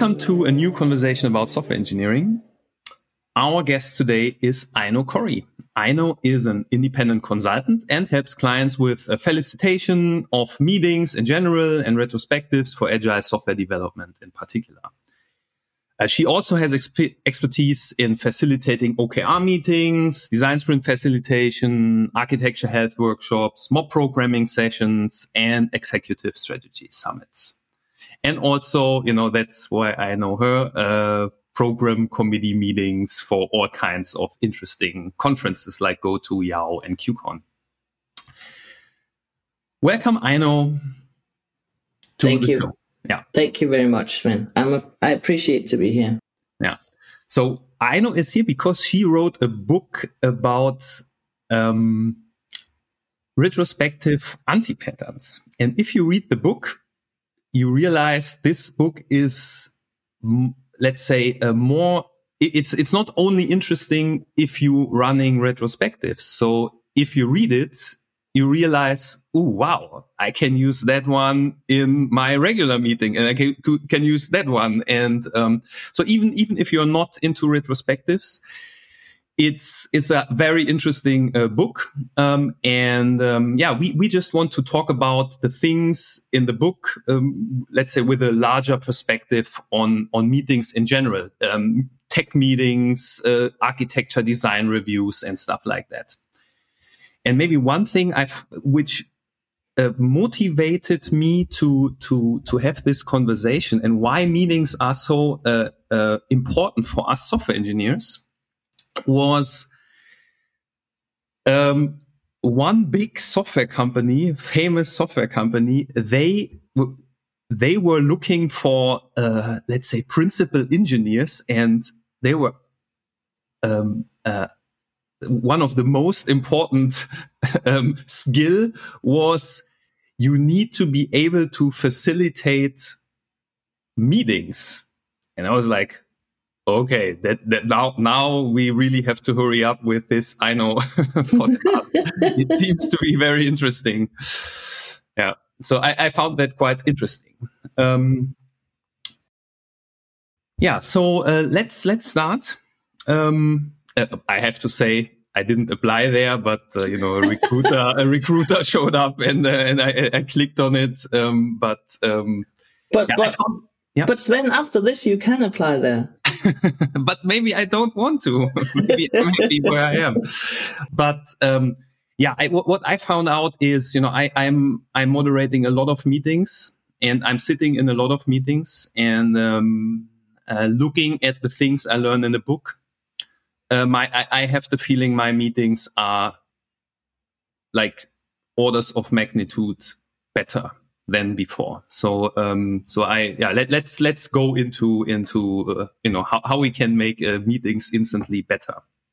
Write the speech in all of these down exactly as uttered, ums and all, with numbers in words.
Welcome to a new conversation about software engineering. Our guest today is Aino Corey. Aino is an independent consultant and helps clients with a facilitation of meetings in general and retrospectives for agile software development in particular. Uh, she also has exp- expertise in facilitating O K R meetings, design sprint facilitation, architecture health workshops, mob programming sessions, and executive strategy summits. And also, you know, that's why I know her, uh, program committee meetings for all kinds of interesting conferences like GoTo, Yao, and KubeCon. Welcome, Aino. Thank you. Show. Yeah. Thank you very much, Sven. I'm a, I appreciate to be here. Yeah. So Aino is here because she wrote a book about um, retrospective anti-patterns. And if you read the book, you realize this book is, let's say, a more, it's, it's not only interesting if you running retrospectives. So if you read it, you realize, oh, wow, I can use that one in my regular meeting and I can, can use that one. And, um, so even, even if you're not into retrospectives, It's it's a very interesting uh, book, um, and um, yeah, we we just want to talk about the things in the book, um, let's say with a larger perspective on on meetings in general, um, tech meetings, uh, architecture design reviews, and stuff like that. And maybe one thing I've which uh, motivated me to to to have this conversation and why meetings are so uh, uh, important for us software engineers was um, one big software company, famous software company. They w- they were looking for, uh, let's say, principal engineers, and they were um, uh, one of the most important um, skill was you need to be able to facilitate meetings. And I was like, okay, that, that now, now we really have to hurry up with this Aino podcast. It seems to be very interesting. Yeah. So I, I found that quite interesting. Um, yeah. So, uh, let's, let's start. Um, uh, I have to say, I didn't apply there, but, uh, you know, a recruiter, a recruiter showed up and, uh, and I, I clicked on it. Um, but, um, but, yeah, but, found, yeah. but Sven, after this, you can apply there. But maybe I don't want to. maybe I'm happy where I am. But um, yeah, I, w- what I found out is, you know, I, I'm I'm moderating a lot of meetings, and I'm sitting in a lot of meetings and um, uh, looking at the things I learned in the book. Uh, my I, I have the feeling my meetings are like orders of magnitude better than before. So, um, so I, yeah, let, let's, let's go into, into, uh, you know, how, how we can make uh, meetings instantly better.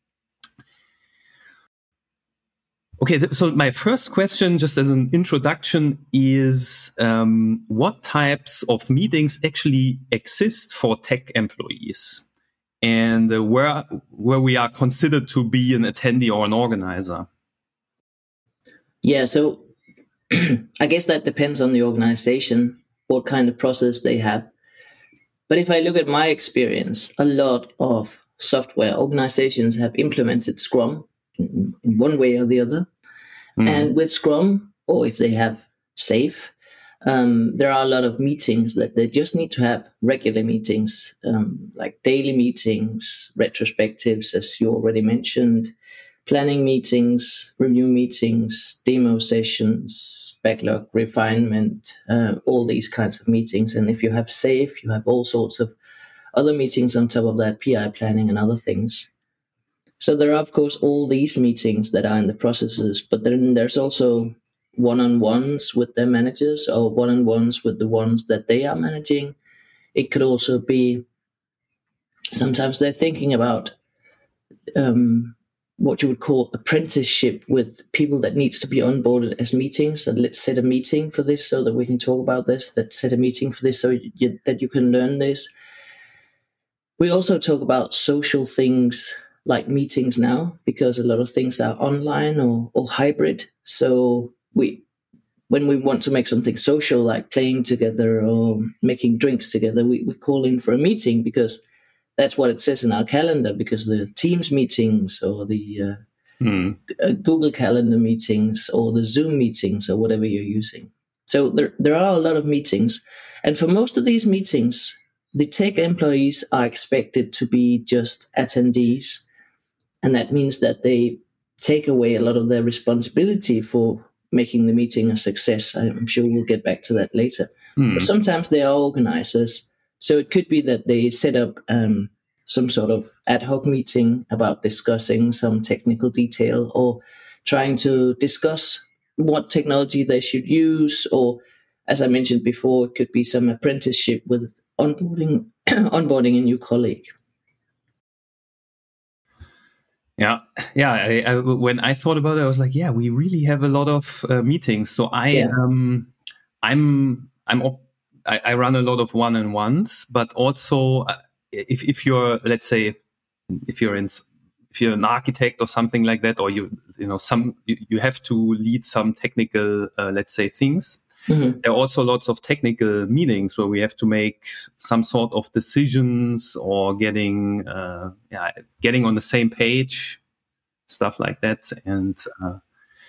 Okay. Th- so my first question, just as an introduction, is, um, what types of meetings actually exist for tech employees and uh, where, where we are considered to be an attendee or an organizer? Yeah. So, I guess that depends on the organization, what kind of process they have. But if I look at my experience, a lot of software organizations have implemented Scrum in, in one way or the other. Mm. And with Scrum, or if they have SAFe, um, there are a lot of meetings that they just need to have regular meetings, um, like daily meetings, retrospectives, as you already mentioned, planning meetings, review meetings, demo sessions, backlog refinement, uh, all these kinds of meetings. And if you have SAFe, you have all sorts of other meetings on top of that, P I planning and other things. So there are, of course, all these meetings that are in the processes, but then there's also one-on-ones with their managers or one-on-ones with the ones that they are managing. It could also be, sometimes they're thinking about um, what you would call apprenticeship with people that needs to be onboarded as meetings. And let's set a meeting for this so that we can talk about this. Let's set a meeting for this so you, that you can learn this. We also talk about social things like meetings now, because a lot of things are online or, or hybrid. So we when we want to make something social, like playing together or making drinks together, we, we call in for a meeting because that's what it says in our calendar, because the Teams meetings or the uh, mm. uh, Google Calendar meetings or the Zoom meetings or whatever you're using. So there, there are a lot of meetings. And for most of these meetings, the tech employees are expected to be just attendees. And that means that they take away a lot of their responsibility for making the meeting a success. I'm sure we'll get back to that later. Mm. But sometimes they are organizers. So it could be that they set up um, some sort of ad hoc meeting about discussing some technical detail or trying to discuss what technology they should use. Or, as I mentioned before, it could be some apprenticeship with onboarding, onboarding a new colleague. Yeah, yeah. I, I, when I thought about it, I was like, "Yeah, we really have a lot of uh, meetings." So I, yeah. um, I'm, I'm, I, I run a lot of one-on-ones, but also uh, if if you're, let's say, if you're in, if you're an architect or something like that, or you, you know, some you, you have to lead some technical, uh, let's say, things. Mm-hmm. There are also lots of technical meetings where we have to make some sort of decisions or getting, uh, yeah, getting on the same page, stuff like that. And uh,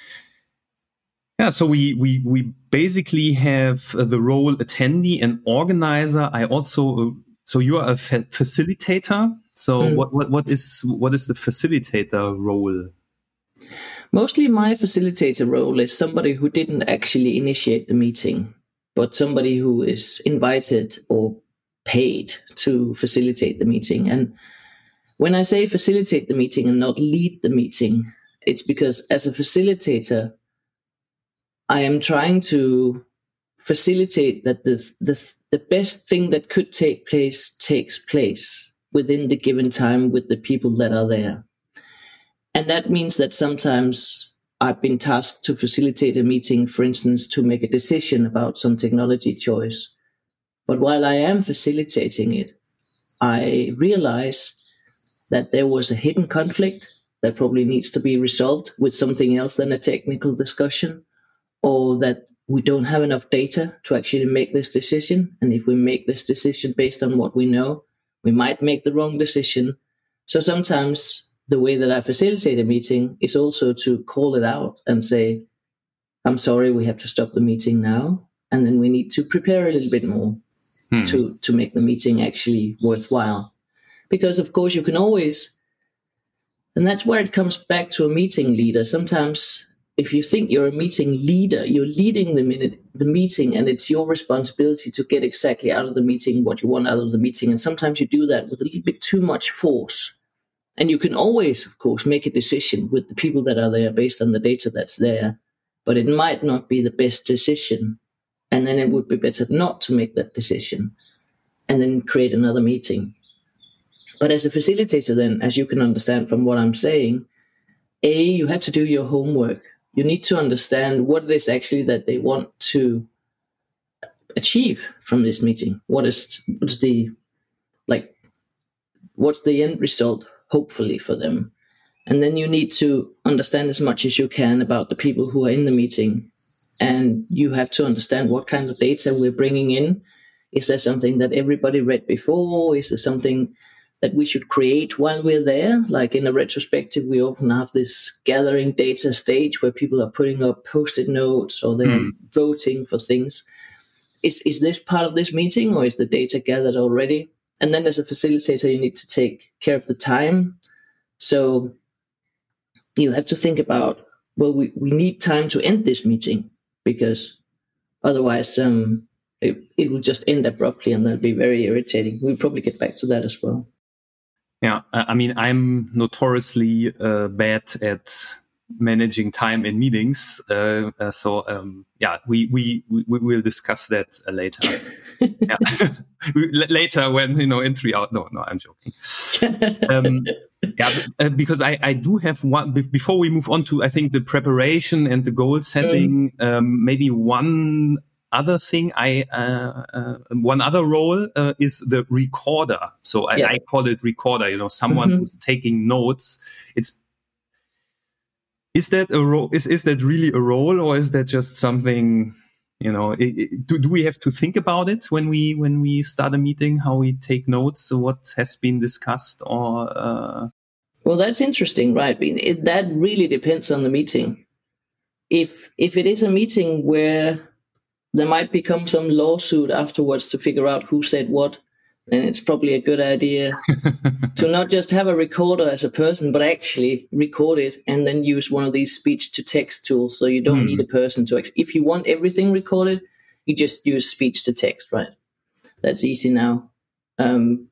yeah, so we we we basically have the role attendee and organizer. I also so you are a fa- facilitator. So mm. what what what is what is the facilitator role? Mostly my facilitator role is somebody who didn't actually initiate the meeting, but somebody who is invited or paid to facilitate the meeting. And when I say facilitate the meeting and not lead the meeting, it's because as a facilitator, I am trying to facilitate that the, the, the best thing that could take place takes place within the given time with the people that are there. And that means that sometimes I've been tasked to facilitate a meeting, for instance, to make a decision about some technology choice. But while I am facilitating it, I realize that there was a hidden conflict that probably needs to be resolved with something else than a technical discussion, or that we don't have enough data to actually make this decision. And if we make this decision based on what we know, we might make the wrong decision. So sometimes the way that I facilitate a meeting is also to call it out and say, I'm sorry, we have to stop the meeting now. And then we need to prepare a little bit more hmm. to, to make the meeting actually worthwhile. Because, of course, you can always, and that's where it comes back to a meeting leader. Sometimes if you think you're a meeting leader, you're leading the, minute, the meeting, and it's your responsibility to get exactly out of the meeting what you want out of the meeting. And sometimes you do that with a little bit too much force. And you can always, of course, make a decision with the people that are there based on the data that's there. But it might not be the best decision. And then it would be better not to make that decision and then create another meeting. But as a facilitator, then, as you can understand from what I'm saying, A, you have to do your homework. You need to understand what it is actually that they want to achieve from this meeting. What is, what is the, like, what's the end result? Hopefully for them. And then you need to understand as much as you can about the people who are in the meeting. And you have to understand what kind of data we're bringing in. Is there something that everybody read before? Is there something that we should create while we're there? Like in a retrospective, we often have this gathering data stage where people are putting up post-it notes or they're mm. voting for things. Is, is this part of this meeting, or is the data gathered already? And then as a facilitator, you need to take care of the time. So you have to think about, well, we, we need time to end this meeting, because otherwise um, it, it will just end abruptly and that'll be very irritating. We'll probably get back to that as well. Yeah, I mean, I'm notoriously uh, bad at managing time in meetings. Uh, uh, so um, yeah, we, we, we, we will discuss that uh, later. yeah. later when, you know, in three hours. No, no, I'm joking. Um, yeah, uh, because I, I do have one, before we move on to, I think, the preparation and the goal setting, mm. um, maybe one other thing I, uh, uh, one other role uh, is the recorder. So I, yeah. I call it recorder, you know, someone mm-hmm. who's taking notes. It's, Is that a role? Is is that really a role, or is that just something? You know, it, it, do do we have to think about it when we when we start a meeting? How we take notes, or what has been discussed, or? Uh... Well, that's interesting, right? It, that really depends on the meeting. If if it is a meeting where there might become some lawsuit afterwards to figure out who said what, then it's probably a good idea to not just have a recorder as a person, but actually record it and then use one of these speech-to-text tools. So you don't mm. need a person to... Ex- if you want everything recorded, you just use speech-to-text, right? That's easy now. Um,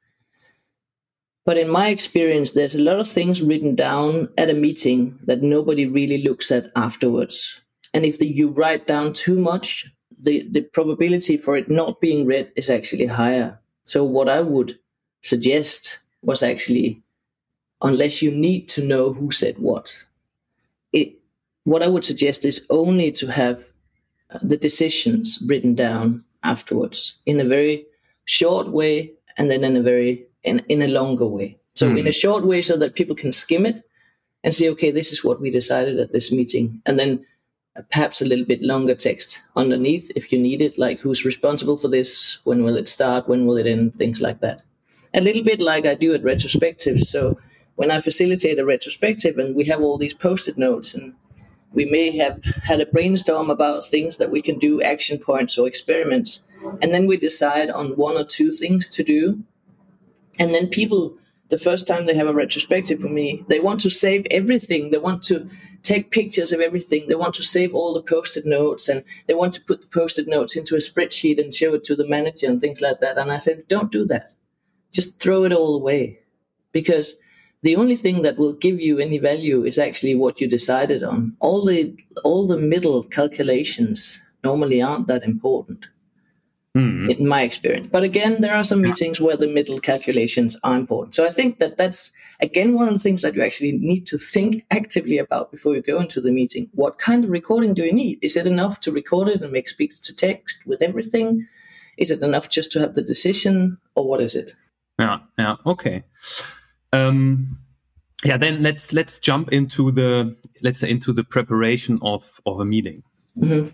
but in my experience, there's a lot of things written down at a meeting that nobody really looks at afterwards. And if the, you write down too much, the, the probability for it not being read is actually higher. So what I would suggest was actually, unless you need to know who said what, it, what I would suggest is only to have the decisions written down afterwards in a very short way, and then in a very in, in a longer way. So mm. in a short way, so that people can skim it and say, okay, this is what we decided at this meeting, and then perhaps a little bit longer text underneath if you need it, like who's responsible for this, when will it start, when will it end, things like that. A little bit like I do at retrospectives. So when I facilitate a retrospective and we have all these post-it notes, and we may have had a brainstorm about things that we can do, action points or experiments, and then we decide on one or two things to do. And then people, the first time they have a retrospective with me, they want to save everything. They want to take pictures of everything. They want to save all the post-it notes, and they want to put the post-it notes into a spreadsheet and show it to the manager and things like that. And I said, don't do that. Just throw it all away, because the only thing that will give you any value is actually what you decided on. All the all the middle calculations normally aren't that important. Mm. In my experience. But again, there are some meetings where the middle calculations are important. So I think that that's, again, one of the things that you actually need to think actively about before you go into the meeting. What kind of recording do you need? Is it enough to record it and make speech to text with everything? Is it enough just to have the decision, or what is it? Yeah, yeah, okay. Um, yeah, then let's let's jump into the let's say into the preparation of of a meeting. Mm-hmm.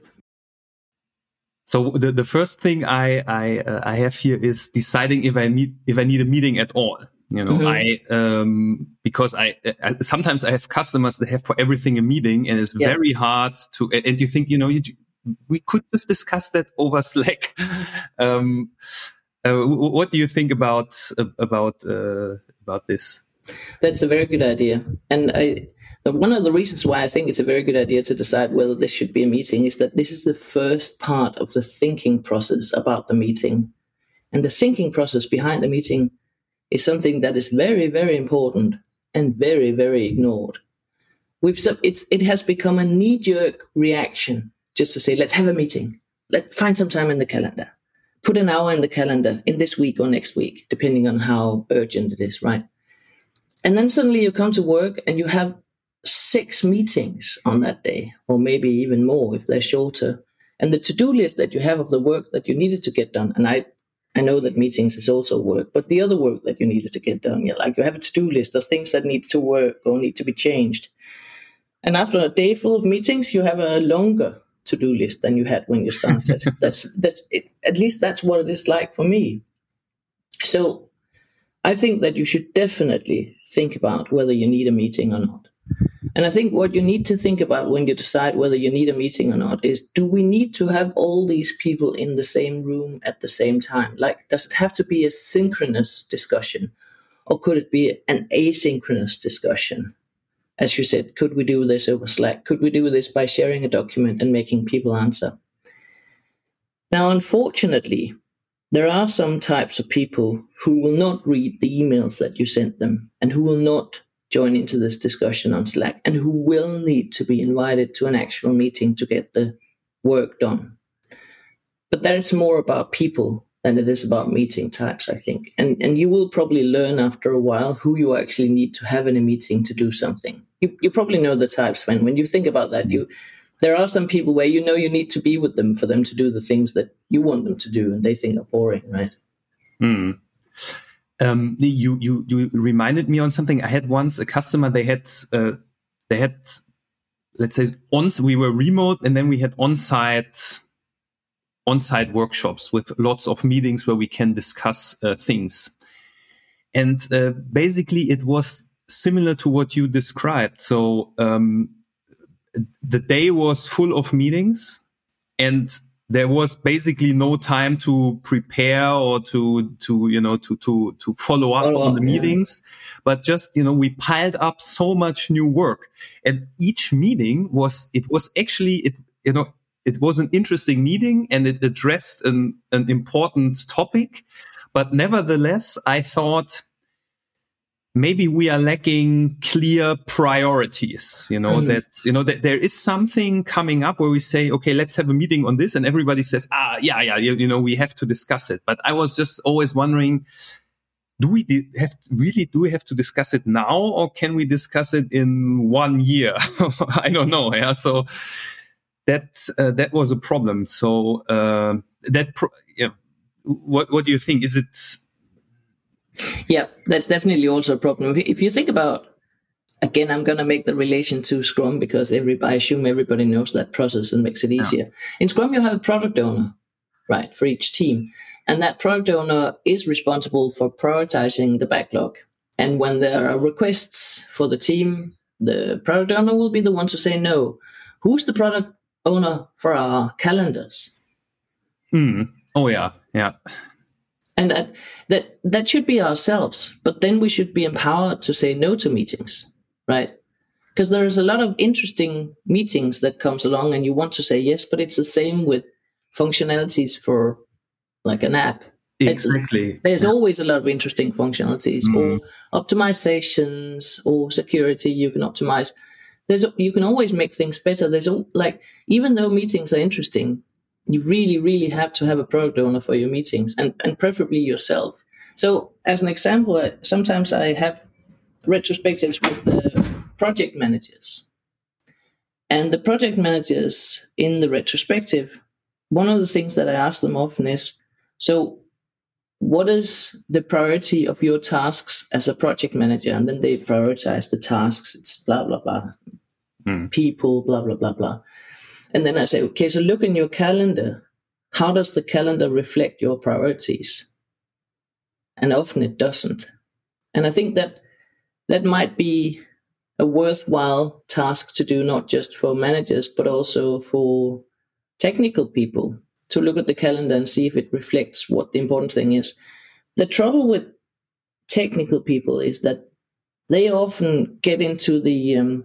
So the, the first thing I I, uh, I have here is deciding if I need if I need a meeting at all. You know, mm-hmm. I um because I, I sometimes I have customers that have for everything a meeting, and it's yeah. very hard to. And you think, you know, you, we could just discuss that over Slack. um, uh, what do you think about about uh, about this? That's a very good idea, and I. One of the reasons why I think it's a very good idea to decide whether this should be a meeting is that this is the first part of the thinking process about the meeting. And the thinking process behind the meeting is something that is very, very important and very, very ignored. We've it's, it has become a knee-jerk reaction just to say, let's have a meeting. Let's find some time in the calendar. Put an hour in the calendar in this week or next week, depending on how urgent it is, right? And then suddenly you come to work and you have six meetings on that day, or maybe even more if they're shorter. And the to-do list that you have of the work that you needed to get done, and I, I know that meetings is also work, but the other work that you needed to get done, yeah, like you have a to-do list of things that need to work or need to be changed. And after a day full of meetings, you have a longer to-do list than you had when you started. that's that's it, at least that's what it is like for me. So I think that you should definitely think about whether you need a meeting or not. And I think what you need to think about when you decide whether you need a meeting or not is, do we need to have all these people in the same room at the same time? Like, does it have to be a synchronous discussion, or could it be an asynchronous discussion? As you said, could we do this over Slack? Could we do this by sharing a document and making people answer? Now, unfortunately, there are some types of people who will not read the emails that you sent them, and who will not join into this discussion on Slack, and who will need to be invited to an actual meeting to get the work done. But that's more about people than it is about meeting types, I think. And and you will probably learn after a while who you actually need to have in a meeting to do something. You you probably know the types. When when you think about that, you there are some people where you know you need to be with them for them to do the things that you want them to do, and they think are boring, right? Mm. Um, you, you, you reminded me on something. I had once a customer, they had, uh, they had let's say on, we were remote, and then we had on-site, on-site workshops with lots of meetings where we can discuss uh, things. And uh, basically it was similar to what you described. So um, the day was full of meetings, and there was basically no time to prepare or to, to, you know, to, to, to follow up follow on up, the meetings, yeah. But just, you know, we piled up so much new work, and each meeting was, it was actually, it, you know, it was an interesting meeting, and it addressed an, an important topic. But nevertheless, I thought, maybe we are lacking clear priorities, you know, mm. that, you know, that there is something coming up where we say, okay, let's have a meeting on this. And everybody says, ah, yeah, yeah, you, you know, we have to discuss it. But I was just always wondering, do we have really, do we have to discuss it now, or can we discuss it in one year? I don't know. Yeah. So that, uh, that was a problem. So, uh, that, pro- yeah. What, what do you think? Is it, Yeah, that's definitely also a problem. If you think about, again, I'm going to make the relation to Scrum because everybody, I assume everybody knows that process and makes it easier. Yeah. In Scrum, you have a product owner, right, for each team. And that product owner is responsible for prioritizing the backlog. And when there are requests for the team, the product owner will be the one to say no. Who's the product owner for our calendars? Mm. Oh, yeah, yeah. And that, that that should be ourselves, but then we should be empowered to say no to meetings, right? Because there is a lot of interesting meetings that comes along and you want to say yes, but it's the same with functionalities for like an app. Exactly. There's yeah. always a lot of interesting functionalities mm. or optimizations or security you can optimize. There's you can always make things better. There's like, even though meetings are interesting, you really, really have to have a product owner for your meetings, and, and preferably yourself. So as an example, sometimes I have retrospectives with the project managers. And the project managers in the retrospective, one of the things that I ask them often is, so what is the priority of your tasks as a project manager? And then they prioritize the tasks. It's blah, blah, blah. Mm. People, blah, blah, blah, blah. And then I say, okay, so look in your calendar. How does the calendar reflect your priorities? And often it doesn't. And I think that that might be a worthwhile task to do, not just for managers, but also for technical people, to look at the calendar and see if it reflects what the important thing is. The trouble with technical people is that they often get into the... Um,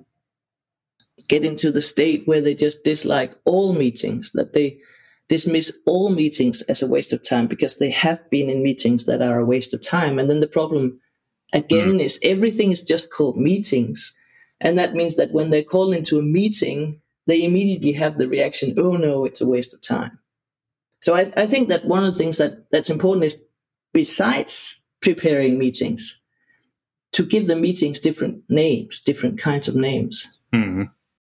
get into the state where they just dislike all meetings, that they dismiss all meetings as a waste of time because they have been in meetings that are a waste of time. And then the problem, again, mm. is everything is just called meetings. And that means that when they call into a meeting, they immediately have the reaction, oh no, it's a waste of time. So I, I think that one of the things that, that's important is, besides preparing meetings, to give the meetings different names, different kinds of names. Mm.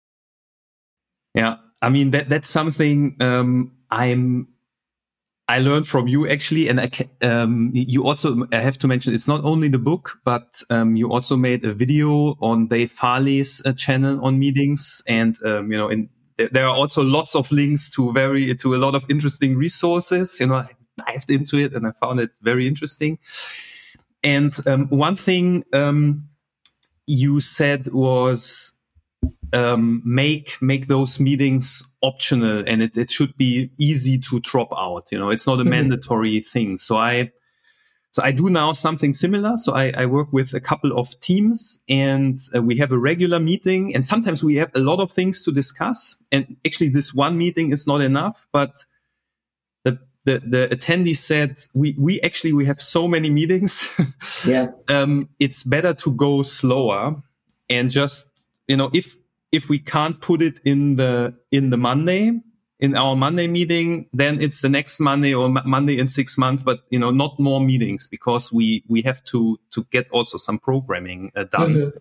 Yeah, I mean, that that's something um, I'm I learned from you actually, and I can, um, you also I have to mention it's not only the book, but um, you also made a video on Dave Farley's uh, channel on meetings, and um, you know, in, there are also lots of links to very to a lot of interesting resources. You know, I dived into it and I found it very interesting. And um, one thing um, you said was. Um, make make those meetings optional, and it, it should be easy to drop out. You know, it's not a mm-hmm. mandatory thing. So I so I do now something similar. So I, I work with a couple of teams, and uh, we have a regular meeting. And sometimes we have a lot of things to discuss. And actually, this one meeting is not enough. But the the, the attendee said we we actually we have so many meetings. yeah, um, it's better to go slower and just. You know, if if we can't put it in the in the Monday in our Monday meeting, then it's the next Monday or m- Monday in six months. But you know, not more meetings because we we have to to get also some programming uh, done. Mm-hmm.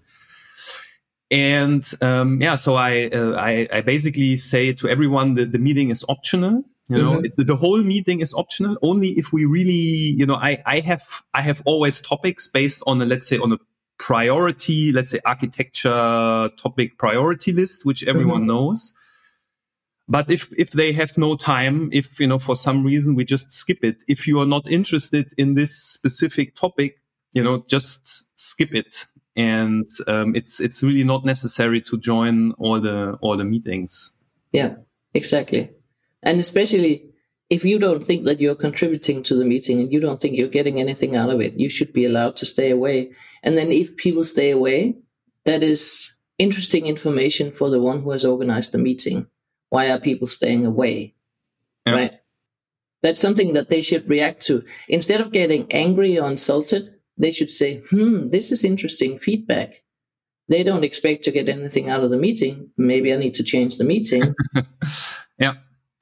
And um, yeah, so I, uh, I I basically say to everyone that the meeting is optional. You know, mm-hmm. it, the whole meeting is optional. Only if we really, you know, I I have I have always topics based on a, let's say on a priority, let's say architecture topic priority list, which everyone mm-hmm. knows. But if, if they have no time, if, you know, for some reason we just skip it, if you are not interested in this specific topic, you know, just skip it. And, um, it's, it's really not necessary to join all the, all the meetings. Yeah, exactly. And especially if you don't think that you're contributing to the meeting and you don't think you're getting anything out of it, you should be allowed to stay away. And then if people stay away, that is interesting information for the one who has organized the meeting. Why are people staying away? Yeah. Right? That's something that they should react to. Instead of getting angry or insulted, they should say, hmm, this is interesting feedback. They don't expect to get anything out of the meeting. Maybe I need to change the meeting. Yeah.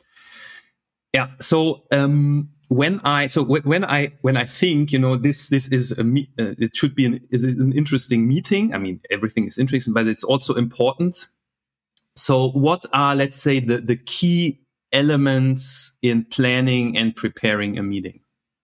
Yeah. So, um, when I, so w- when I, when I think, you know, this, this is a, me- uh, it should be an, is an interesting meeting. I mean, everything is interesting, but it's also important. So what are, let's say, the, the key elements in planning and preparing a meeting?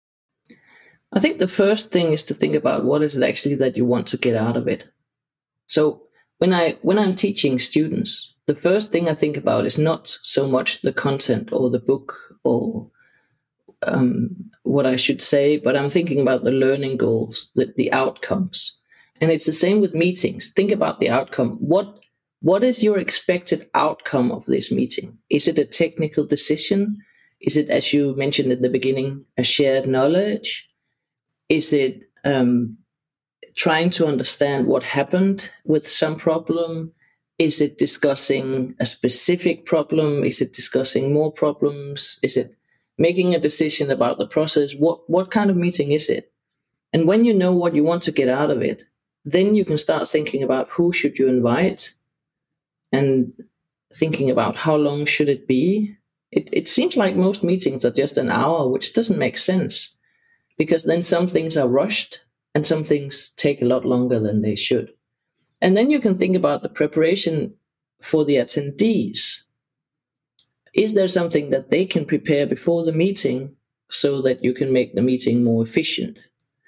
I think the first thing is to think about what is it actually that you want to get out of it. So when I when I'm teaching students, the first thing I think about is not so much the content or the book or um, what I should say, but I'm thinking about the learning goals, the, the outcomes. And it's the same with meetings. Think about the outcome. What What is your expected outcome of this meeting? Is it a technical decision? Is it, as you mentioned at the beginning, a shared knowledge? Is it um, trying to understand what happened with some problem? Is it discussing a specific problem? Is it discussing more problems? Is it making a decision about the process? What, what kind of meeting is it? And when you know what you want to get out of it, then you can start thinking about who should you invite, and thinking about how long should it be. It, it seems like most meetings are just an hour, which doesn't make sense, because then some things are rushed and some things take a lot longer than they should. And then you can think about the preparation for the attendees. Is there something that they can prepare before the meeting so that you can make the meeting more efficient?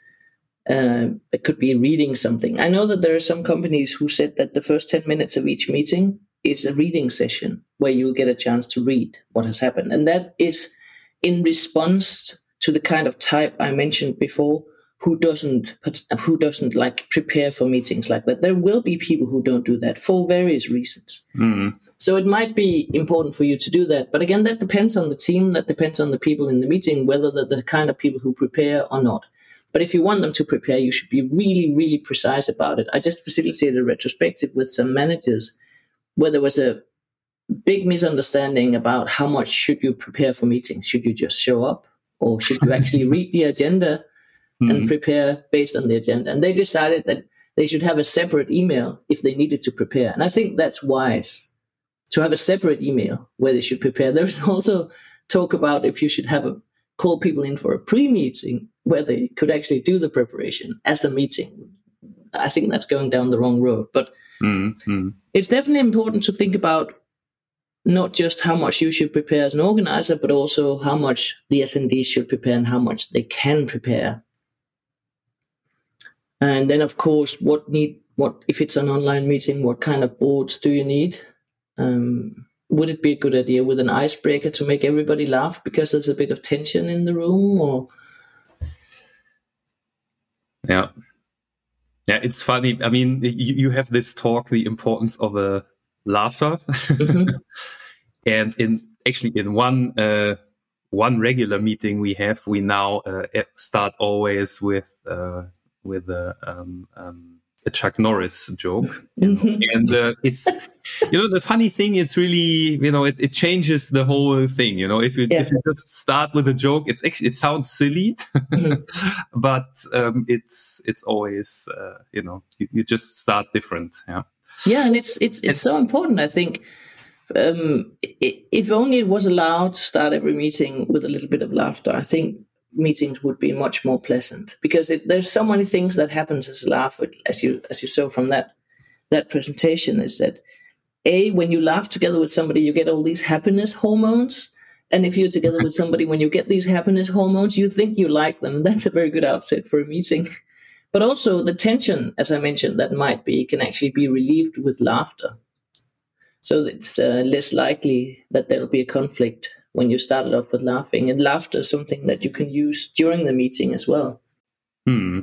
Uh, it could be reading something. I know that there are some companies who said that the first ten minutes of each meeting is a reading session where you'll get a chance to read what has happened. And that is in response to the kind of type I mentioned before, who doesn't who doesn't like prepare for meetings like that. There will be people who don't do that for various reasons. Mm. So it might be important for you to do that. But again, that depends on the team. That depends on the people in the meeting, whether they're the kind of people who prepare or not. But if you want them to prepare, you should be really, really precise about it. I just facilitated a retrospective with some managers where there was a big misunderstanding about how much should you prepare for meetings. Should you just show up, or should you actually read the agenda mm-hmm. and prepare based on the agenda? And they decided that they should have a separate email if they needed to prepare. And I think that's wise, to have a separate email where they should prepare. There's also talk about if you should have a call people in for a pre-meeting where they could actually do the preparation as a meeting. I think that's going down the wrong road. But mm-hmm. it's definitely important to think about not just how much you should prepare as an organizer, but also how much the S and Ds should prepare and how much they can prepare. And then, of course, what need what if it's an online meeting, what kind of boards do you need? Um, would it be a good idea with an icebreaker to make everybody laugh because there's a bit of tension in the room? Or yeah, yeah, it's funny. I mean, you, you have this talk, the importance of a laughter, mm-hmm. and in actually in one uh, one regular meeting we have, we now uh, start always with uh, with a. Um, um, a Chuck Norris joke. You know? And uh, it's, you know, the funny thing, it's really, you know, it, it changes the whole thing. You know, if you, yeah. if you just start with a joke, it's actually, it sounds silly, mm-hmm. but um, it's, it's always, uh, you know, you, you just start different. Yeah. Yeah. And it's, it's, it's so important. I think um, if only it was allowed to start every meeting with a little bit of laughter, I think meetings would be much more pleasant, because it, there's so many things that happens as a laugh, as you as you saw from that that presentation, is that a when you laugh together with somebody, you get all these happiness hormones, and if you're together with somebody, when you get these happiness hormones, you think you like them. That's a very good outset for a meeting. But also the tension, as I mentioned, that might be, can actually be relieved with laughter. So it's uh, less likely that there'll be a conflict when you started off with laughing. And laughter is something that you can use during the meeting as well. Hmm.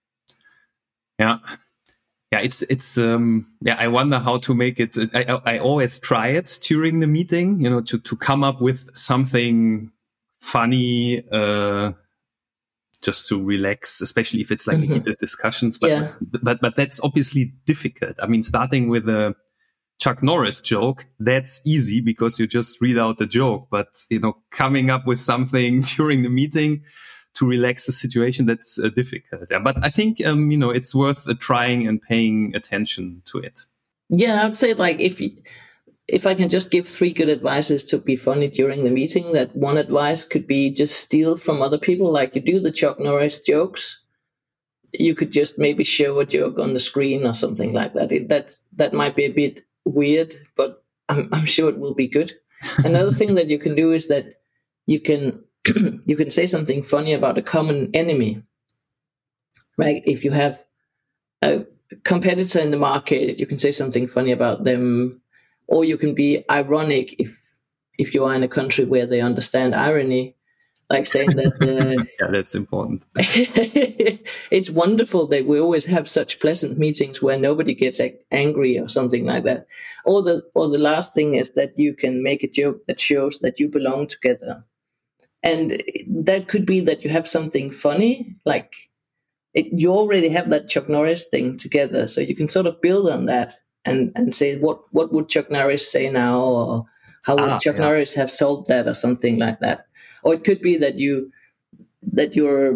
Yeah. Yeah, it's, it's, um, yeah, I wonder how to make it. I, I, I always try it during the meeting, you know, to, to come up with something funny, uh, just to relax, especially if it's like mm-hmm. heated discussions. But, yeah. but, but that's obviously difficult. I mean, starting with a Chuck Norris joke, that's easy because you just read out the joke. But, you know, coming up with something during the meeting to relax the situation, that's uh, difficult. Yeah, but I think, um, you know, it's worth uh, trying and paying attention to it. Yeah, I would say like if you, if I can just give three good advices to be funny during the meeting, that one advice could be just steal from other people. Like you do the Chuck Norris jokes, you could just maybe show a joke on the screen or something like that. It, that, that might be a bit weird, but I'm, I'm sure it will be good. Another thing that you can do is that you can you can say something funny about a common enemy, right? If you have a competitor in the market, you can say something funny about them, or you can be ironic if if you are in a country where they understand irony, like saying that. Uh, yeah, that's important. It's wonderful that we always have such pleasant meetings where nobody gets a- angry or something like that. Or the or the last thing is that you can make a joke that shows that you belong together. And that could be that you have something funny, like it, you already have that Chuck Norris thing together. So you can sort of build on that and, and say, what, what would Chuck Norris say now? Or how would ah, Chuck yeah. Norris have solved that or something like that? Or it could be that, you, that you're,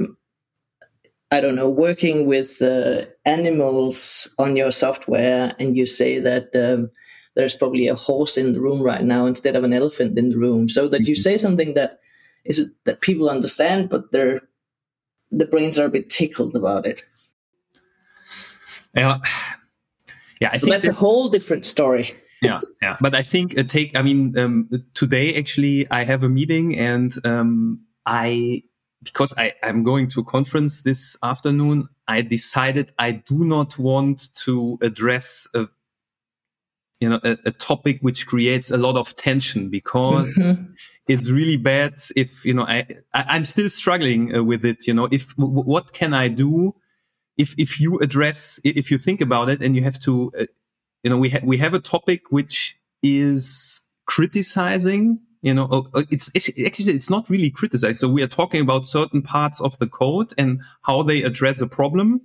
I don't know, working with uh, animals on your software and you say that um, there's probably a horse in the room right now instead of an elephant in the room. So that you say something that is it that people understand, but they're the brains are a bit tickled about it. Yeah, yeah. I so think that's that, a whole different story. yeah, yeah. But I think uh, take. I mean, um, today actually I have a meeting, and um, I because I I'm going to a conference this afternoon. I decided I do not want to address a you know a, a topic which creates a lot of tension because. Mm-hmm. It's really bad if, you know, I, I I'm still struggling uh, with it. You know, if w- what can I do if, if you address, if you think about it and you have to, uh, you know, we have, we have a topic which is criticizing, you know, uh, it's actually, it's not really criticizing. So we are talking about certain parts of the code and how they address a problem.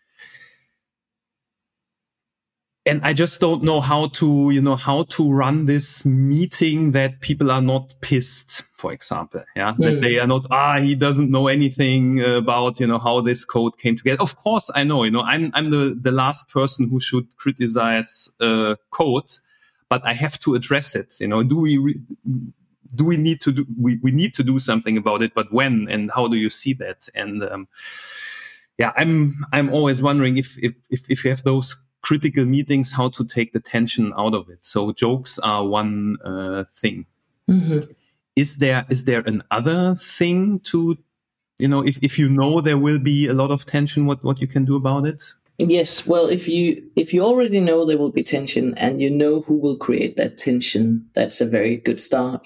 And I just don't know how to, you know, how to run this meeting that people are not pissed, for example. Yeah. Mm. That they are not, ah, he doesn't know anything about, you know, how this code came together. Of course, I know, you know, I'm, I'm the, the last person who should criticize, uh, code, but I have to address it. You know, do we, re- do we need to do, we, we need to do something about it, but when and how do you see that? And, um, yeah, I'm, I'm always wondering if, if, if, if you have those critical meetings, how to take the tension out of it. So jokes are one uh, thing. Mm-hmm. Is there is there another thing to, you know, if, if you know there will be a lot of tension, what, what you can do about it? Yes, well, if you if you already know there will be tension and you know who will create that tension, that's a very good start.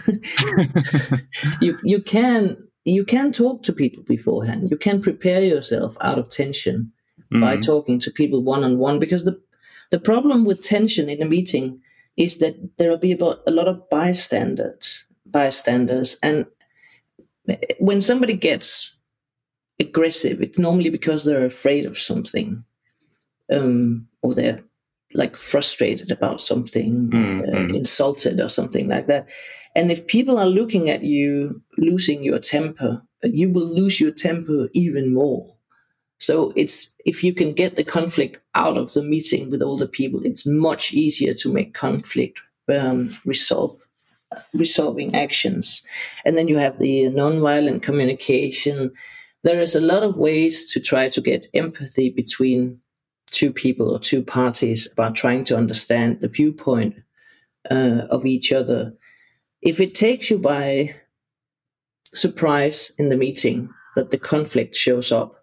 you you can you can talk to people beforehand. You can prepare yourself out of tension. Mm-hmm. By talking to people one-on-one, because the the problem with tension in a meeting is that there will be about a lot of bystanders, bystanders, and when somebody gets aggressive, it's normally because they're afraid of something, um, or they're like frustrated about something, mm-hmm. uh, insulted or something like that. And if people are looking at you losing your temper, you will lose your temper even more. So it's if you can get the conflict out of the meeting with all the people, it's much easier to make conflict um, resolve resolving actions. And then you have the nonviolent communication. There is a lot of ways to try to get empathy between two people or two parties about trying to understand the viewpoint uh, of each other. If it takes you by surprise in the meeting that the conflict shows up,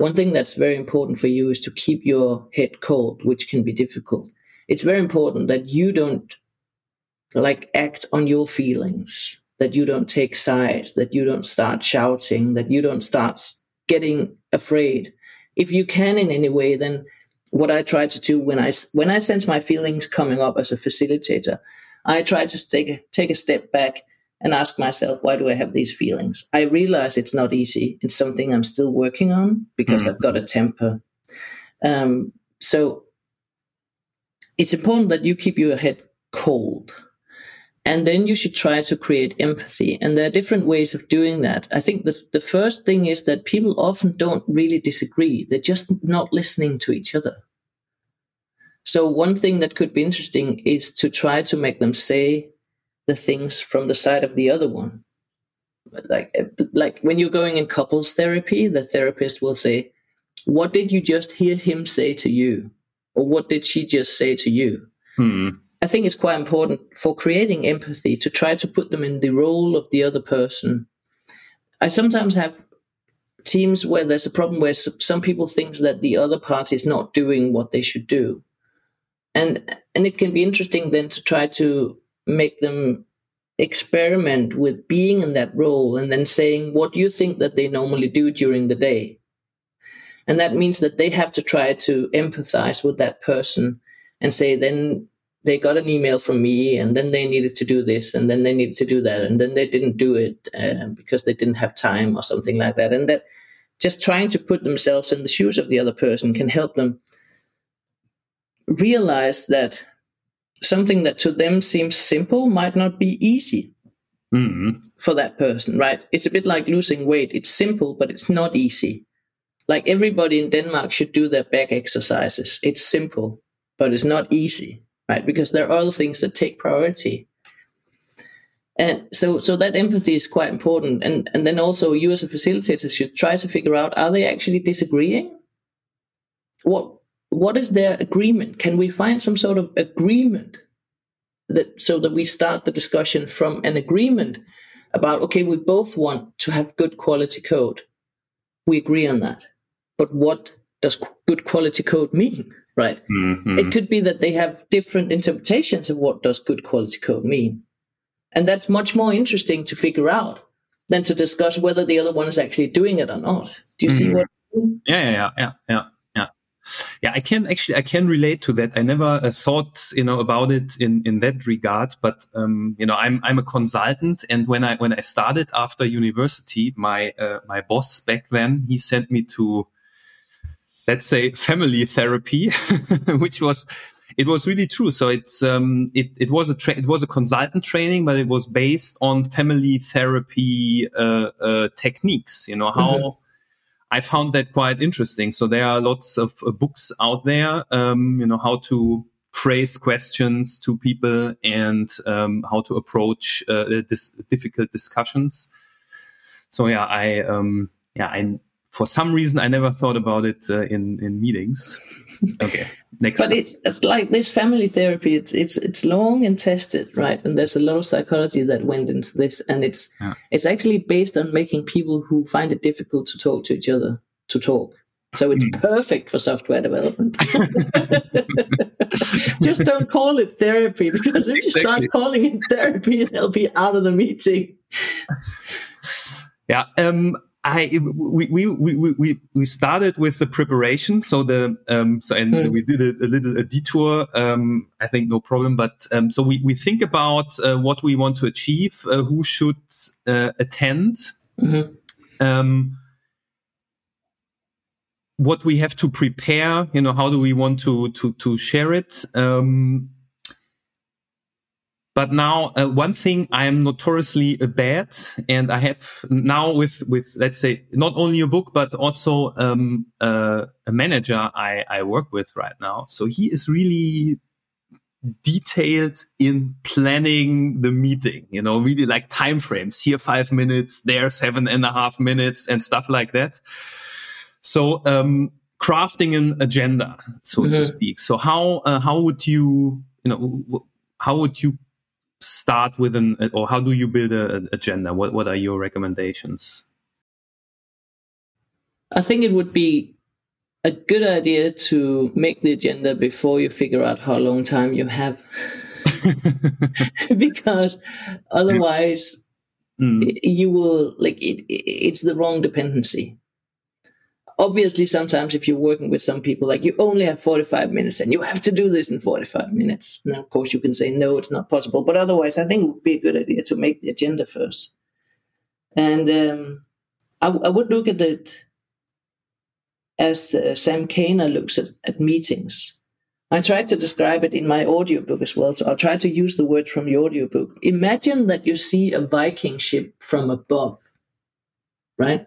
one thing that's very important for you is to keep your head cold, which can be difficult. It's very important that you don't like act on your feelings, that you don't take sides, that you don't start shouting, that you don't start getting afraid. If you can in any way, then what I try to do when I, when I sense my feelings coming up as a facilitator, I try to take a, take a step back and ask myself, why do I have these feelings? I realize it's not easy. It's something I'm still working on because mm-hmm. I've got a temper. Um, so it's important that you keep your head cold. And then you should try to create empathy. And there are different ways of doing that. I think the, the first thing is that people often don't really disagree. They're just not listening to each other. So one thing that could be interesting is to try to make them say the things from the side of the other one. Like, like when you're going in couples therapy, the therapist will say, what did you just hear him say to you? Or what did she just say to you? Hmm. I think it's quite important for creating empathy to try to put them in the role of the other person. I sometimes have teams where there's a problem where some people think that the other party is not doing what they should do. And, and it can be interesting then to try to make them experiment with being in that role and then saying, what do you think that they normally do during the day? And that means that they have to try to empathize with that person and say, then they got an email from me and then they needed to do this and then they needed to do that. And then they didn't do it uh, because they didn't have time or something like that. And that just trying to put themselves in the shoes of the other person can help them realize that something that to them seems simple might not be easy mm-hmm. for that person, right? It's a bit like losing weight. It's simple, but it's not easy. Like everybody in Denmark should do their back exercises. It's simple, but it's not easy, right? Because there are other things that take priority. And so, so that empathy is quite important. And, and then also you as a facilitator should try to figure out, are they actually disagreeing? What, what is their agreement? Can we find some sort of agreement that, so that we start the discussion from an agreement about, okay, we both want to have good quality code. We agree on that. But what does good quality code mean, right? Mm-hmm. It could be that they have different interpretations of what does good quality code mean. And that's much more interesting to figure out than to discuss whether the other one is actually doing it or not. Do you mm-hmm. see what I mean? Yeah, yeah, yeah, yeah, yeah. Yeah, I can actually, I can relate to that. I never uh, thought, you know, about it in, in that regard, but, um, you know, I'm, I'm a consultant. And when I, when I started after university, my, uh, my boss back then, he sent me to, let's say, family therapy, which was, it was really true. So it's, um, it, it was a, tra- it was a consultant training, but it was based on family therapy, uh, uh, techniques, you know, how, mm-hmm. I found that quite interesting. So there are lots of uh, books out there, um, you know, how to phrase questions to people and um, how to approach uh, this difficult discussions. So yeah, I um, yeah, I for some reason I never thought about it uh, in in meetings. Okay, next. But it's, it's like this family therapy. It's it's it's long and tested, right? And there's a lot of psychology that went into this, and it's yeah. it's actually based on making people who find it difficult to talk to each other to talk. So it's mm. perfect for software development. Just don't call it therapy, because if you exactly. start calling it therapy, they'll be out of the meeting. Yeah. Um, I we we we we we started with the preparation, so the um so and mm. we did a, a little a detour. Um, I think no problem, but um so we we think about uh, what we want to achieve, uh, who should uh, attend, mm-hmm. um, what we have to prepare. You know, how do we want to to to share it? Um, But now, uh, one thing I am notoriously bad, and I have now with, with, let's say, not only a book, but also, um, uh, a manager I, I work with right now. So he is really detailed in planning the meeting, you know, really like time frames, here five minutes, there seven and a half minutes and stuff like that. So, um, crafting an agenda, so mm-hmm. to speak. So how, uh, how would you, you know, how would you start with an, or how do you build an agenda? What what are your recommendations? I think it would be a good idea to make the agenda before you figure out how long time you have. Because otherwise mm. you will, like, it, it's the wrong dependency. Obviously, sometimes if you're working with some people, like, you only have forty-five minutes and you have to do this in forty-five minutes. And of course you can say, no, it's not possible. But otherwise, I think it would be a good idea to make the agenda first. And um, I, I would look at it as uh, Sam Kaner looks at, at meetings. I tried to describe it in my audiobook as well, so I'll try to use the words from the audiobook. Imagine that you see a Viking ship from above, right?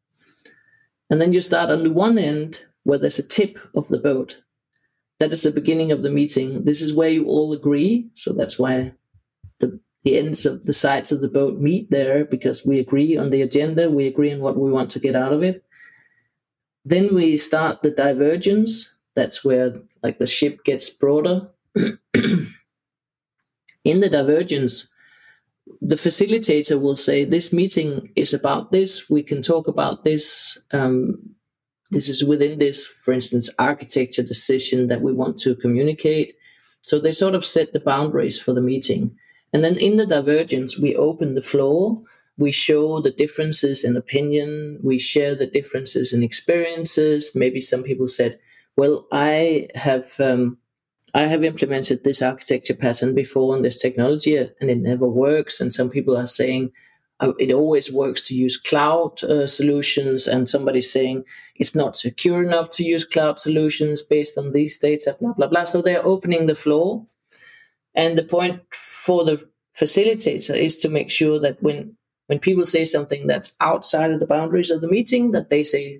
And then you start on the one end where there's a tip of the boat. That is the beginning of the meeting. This is where you all agree, so that's why the, the ends of the sides of the boat meet there, because we agree on the agenda, we agree on what we want to get out of it. Then we start the divergence. That's where, like, the ship gets broader. In the divergence, the facilitator will say, this meeting is about this. We can talk about this. Um, this is within this, for instance, architecture decision that we want to communicate. So they sort of set the boundaries for the meeting. And then in the divergence, we open the floor. We show the differences in opinion. We share the differences in experiences. Maybe some people said, well, I have um, I have implemented this architecture pattern before on this technology and it never works. And some people are saying uh, it always works to use cloud uh, solutions. And somebody's saying it's not secure enough to use cloud solutions based on these data, blah, blah, blah. So they're opening the floor. And the point for the facilitator is to make sure that when When people say something that's outside of the boundaries of the meeting, that they say,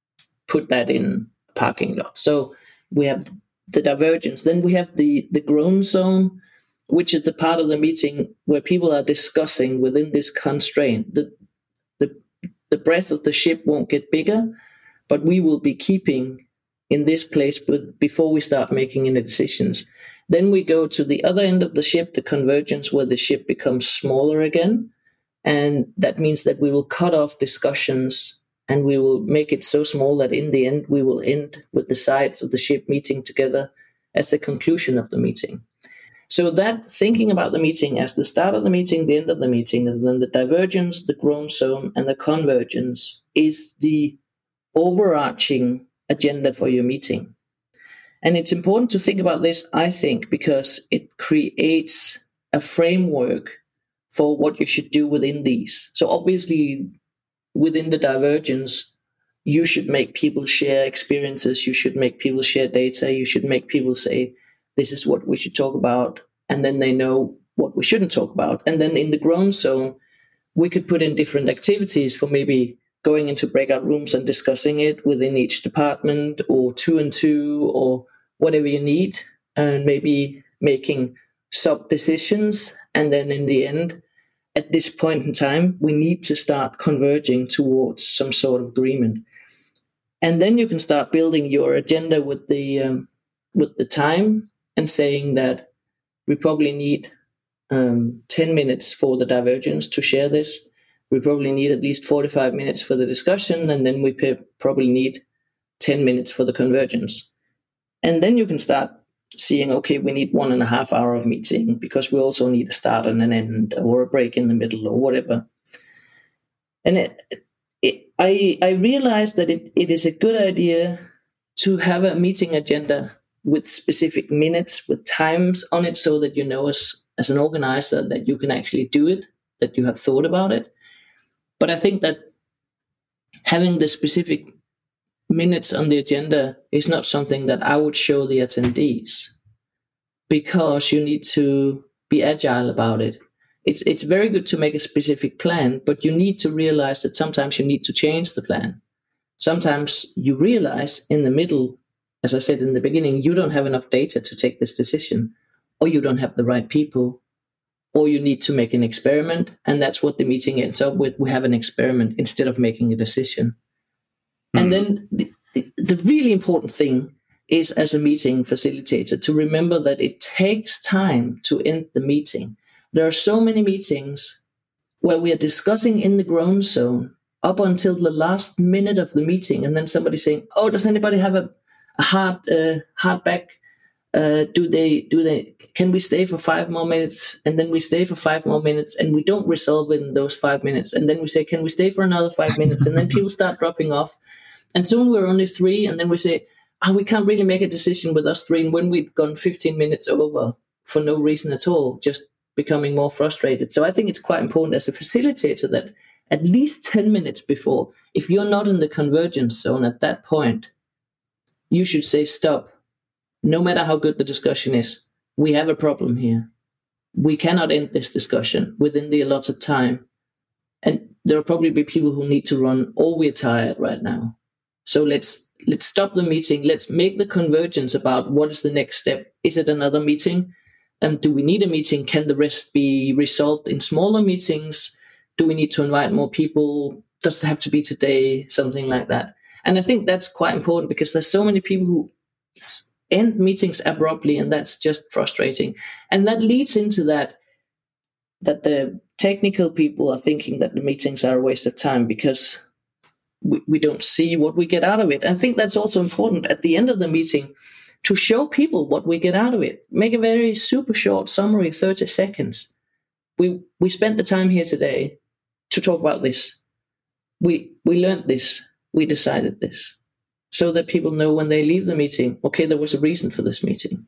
put that in a parking lot. So we have the divergence. Then we have the, the groan zone, which is the part of the meeting where people are discussing within this constraint. The, the, the breadth of the ship won't get bigger, but we will be keeping in this place before we start making any decisions. Then we go to the other end of the ship, the convergence, where the ship becomes smaller again. And that means that we will cut off discussions and we will make it so small that in the end, we will end with the sides of the ship meeting together as the conclusion of the meeting. So that thinking about the meeting as the start of the meeting, the end of the meeting, and then the divergence, the groan zone, and the convergence is the overarching agenda for your meeting. And it's important to think about this, I think, because it creates a framework for what you should do within these. So obviously, within the divergence, you should make people share experiences, you should make people share data, you should make people say, this is what we should talk about, and then they know what we shouldn't talk about. And then in the groan zone, we could put in different activities for maybe going into breakout rooms and discussing it within each department, or two and two, or whatever you need, and maybe making sub-decisions. And then in the end, at this point in time, we need to start converging towards some sort of agreement. And then you can start building your agenda with the um, with the time and saying that we probably need um, ten minutes for the divergence to share this. We probably need at least forty-five minutes for the discussion, and then we probably need ten minutes for the convergence. And then you can start seeing, okay, we need one and a half hour of meeting because we also need a start and an end, or a break in the middle, or whatever. And it, it, I, I realized that it, it is a good idea to have a meeting agenda with specific minutes, with times on it, so that you know as, as an organizer that you can actually do it, that you have thought about it. But I think that having the specific minutes on the agenda is not something that I would show the attendees, because you need to be agile about it. It's it's very good to make a specific plan, but you need to realize that sometimes you need to change the plan. Sometimes you realize in the middle, as I said in the beginning, you don't have enough data to take this decision, or you don't have the right people, or you need to make an experiment, and that's what the meeting ends up with. We have an experiment instead of making a decision. And then the, the, the really important thing is, as a meeting facilitator, to remember that it takes time to end the meeting. There are so many meetings where we are discussing in the groan zone, up until the last minute of the meeting, and then somebody saying, "Oh, does anybody have a, a hard uh, hard back? Uh, do they do they? Can we stay for five more minutes?" And then we stay for five more minutes, and we don't resolve it in those five minutes. And then we say, "Can we stay for another five minutes?" And then people start dropping off, and soon we're only three, and then we say, "Oh, we can't really make a decision with us three." And when we've gone fifteen minutes over for no reason at all, just becoming more frustrated. So I think it's quite important as a facilitator that at least ten minutes before, if you're not in the convergence zone at that point, you should say, "Stop. No matter how good the discussion is, we have a problem here. We cannot end this discussion within the allotted time. And there will probably be people who need to run, or we're tired right now. So let's let's stop the meeting. Let's make the convergence about what is the next step. Is it another meeting? Um, do we need a meeting? Can the rest be resolved in smaller meetings? Do we need to invite more people? Does it have to be today?" Something like that. And I think that's quite important because there's so many people who end meetings abruptly, and that's just frustrating. And that leads into that, that the technical people are thinking that the meetings are a waste of time because we, we don't see what we get out of it. I think that's also important at the end of the meeting to show people what we get out of it. Make a very super short summary, thirty seconds. We we spent the time here today to talk about this. We we learned this. We decided this. So that people know when they leave the meeting, okay, there was a reason for this meeting.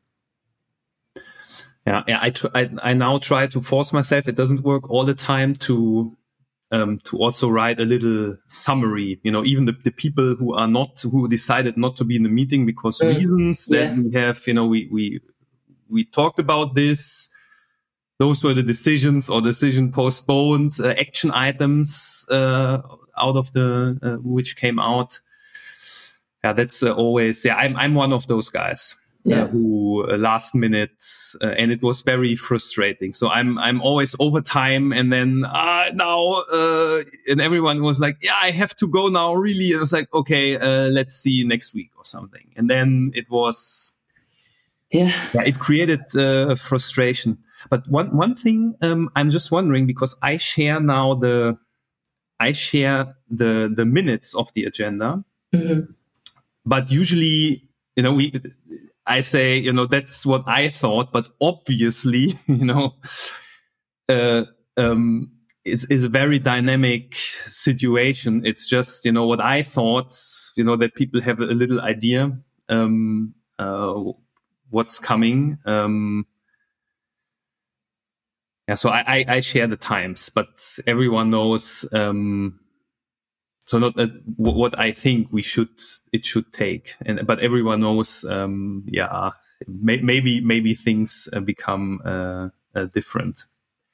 Yeah, yeah. I, tr- I I now try to force myself. It doesn't work all the time to um, to also write a little summary. You know, even the, the people who are not who decided not to be in the meeting because mm. reasons that yeah. we have. You know, we we we talked about this. Those were the decisions or decision postponed uh, action items uh, out of the uh, which came out. Yeah, that's uh, always. Yeah, I'm I'm one of those guys. Yeah. Uh, who uh, last minute, uh, and it was very frustrating. So I'm I'm always over time, and then uh, now, uh, and everyone was like, "Yeah, I have to go now." Really, it was like, "Okay, uh, let's see next week or something." And then it was, yeah, yeah it created uh, frustration. But one one thing um, I'm just wondering, because I share now the I share the the minutes of the agenda, mm-hmm. but usually, you know, we. I say, you know, that's what I thought, but obviously, you know, uh, um, it's, it's a very dynamic situation. It's just, you know, what I thought, you know, that people have a little idea, um, uh, what's coming. Um, yeah, so I, I, I share the times, but everyone knows, um, So not uh, w- what I think we should it should take, and but everyone knows. Um, yeah, may- maybe maybe things uh, become uh, uh, different.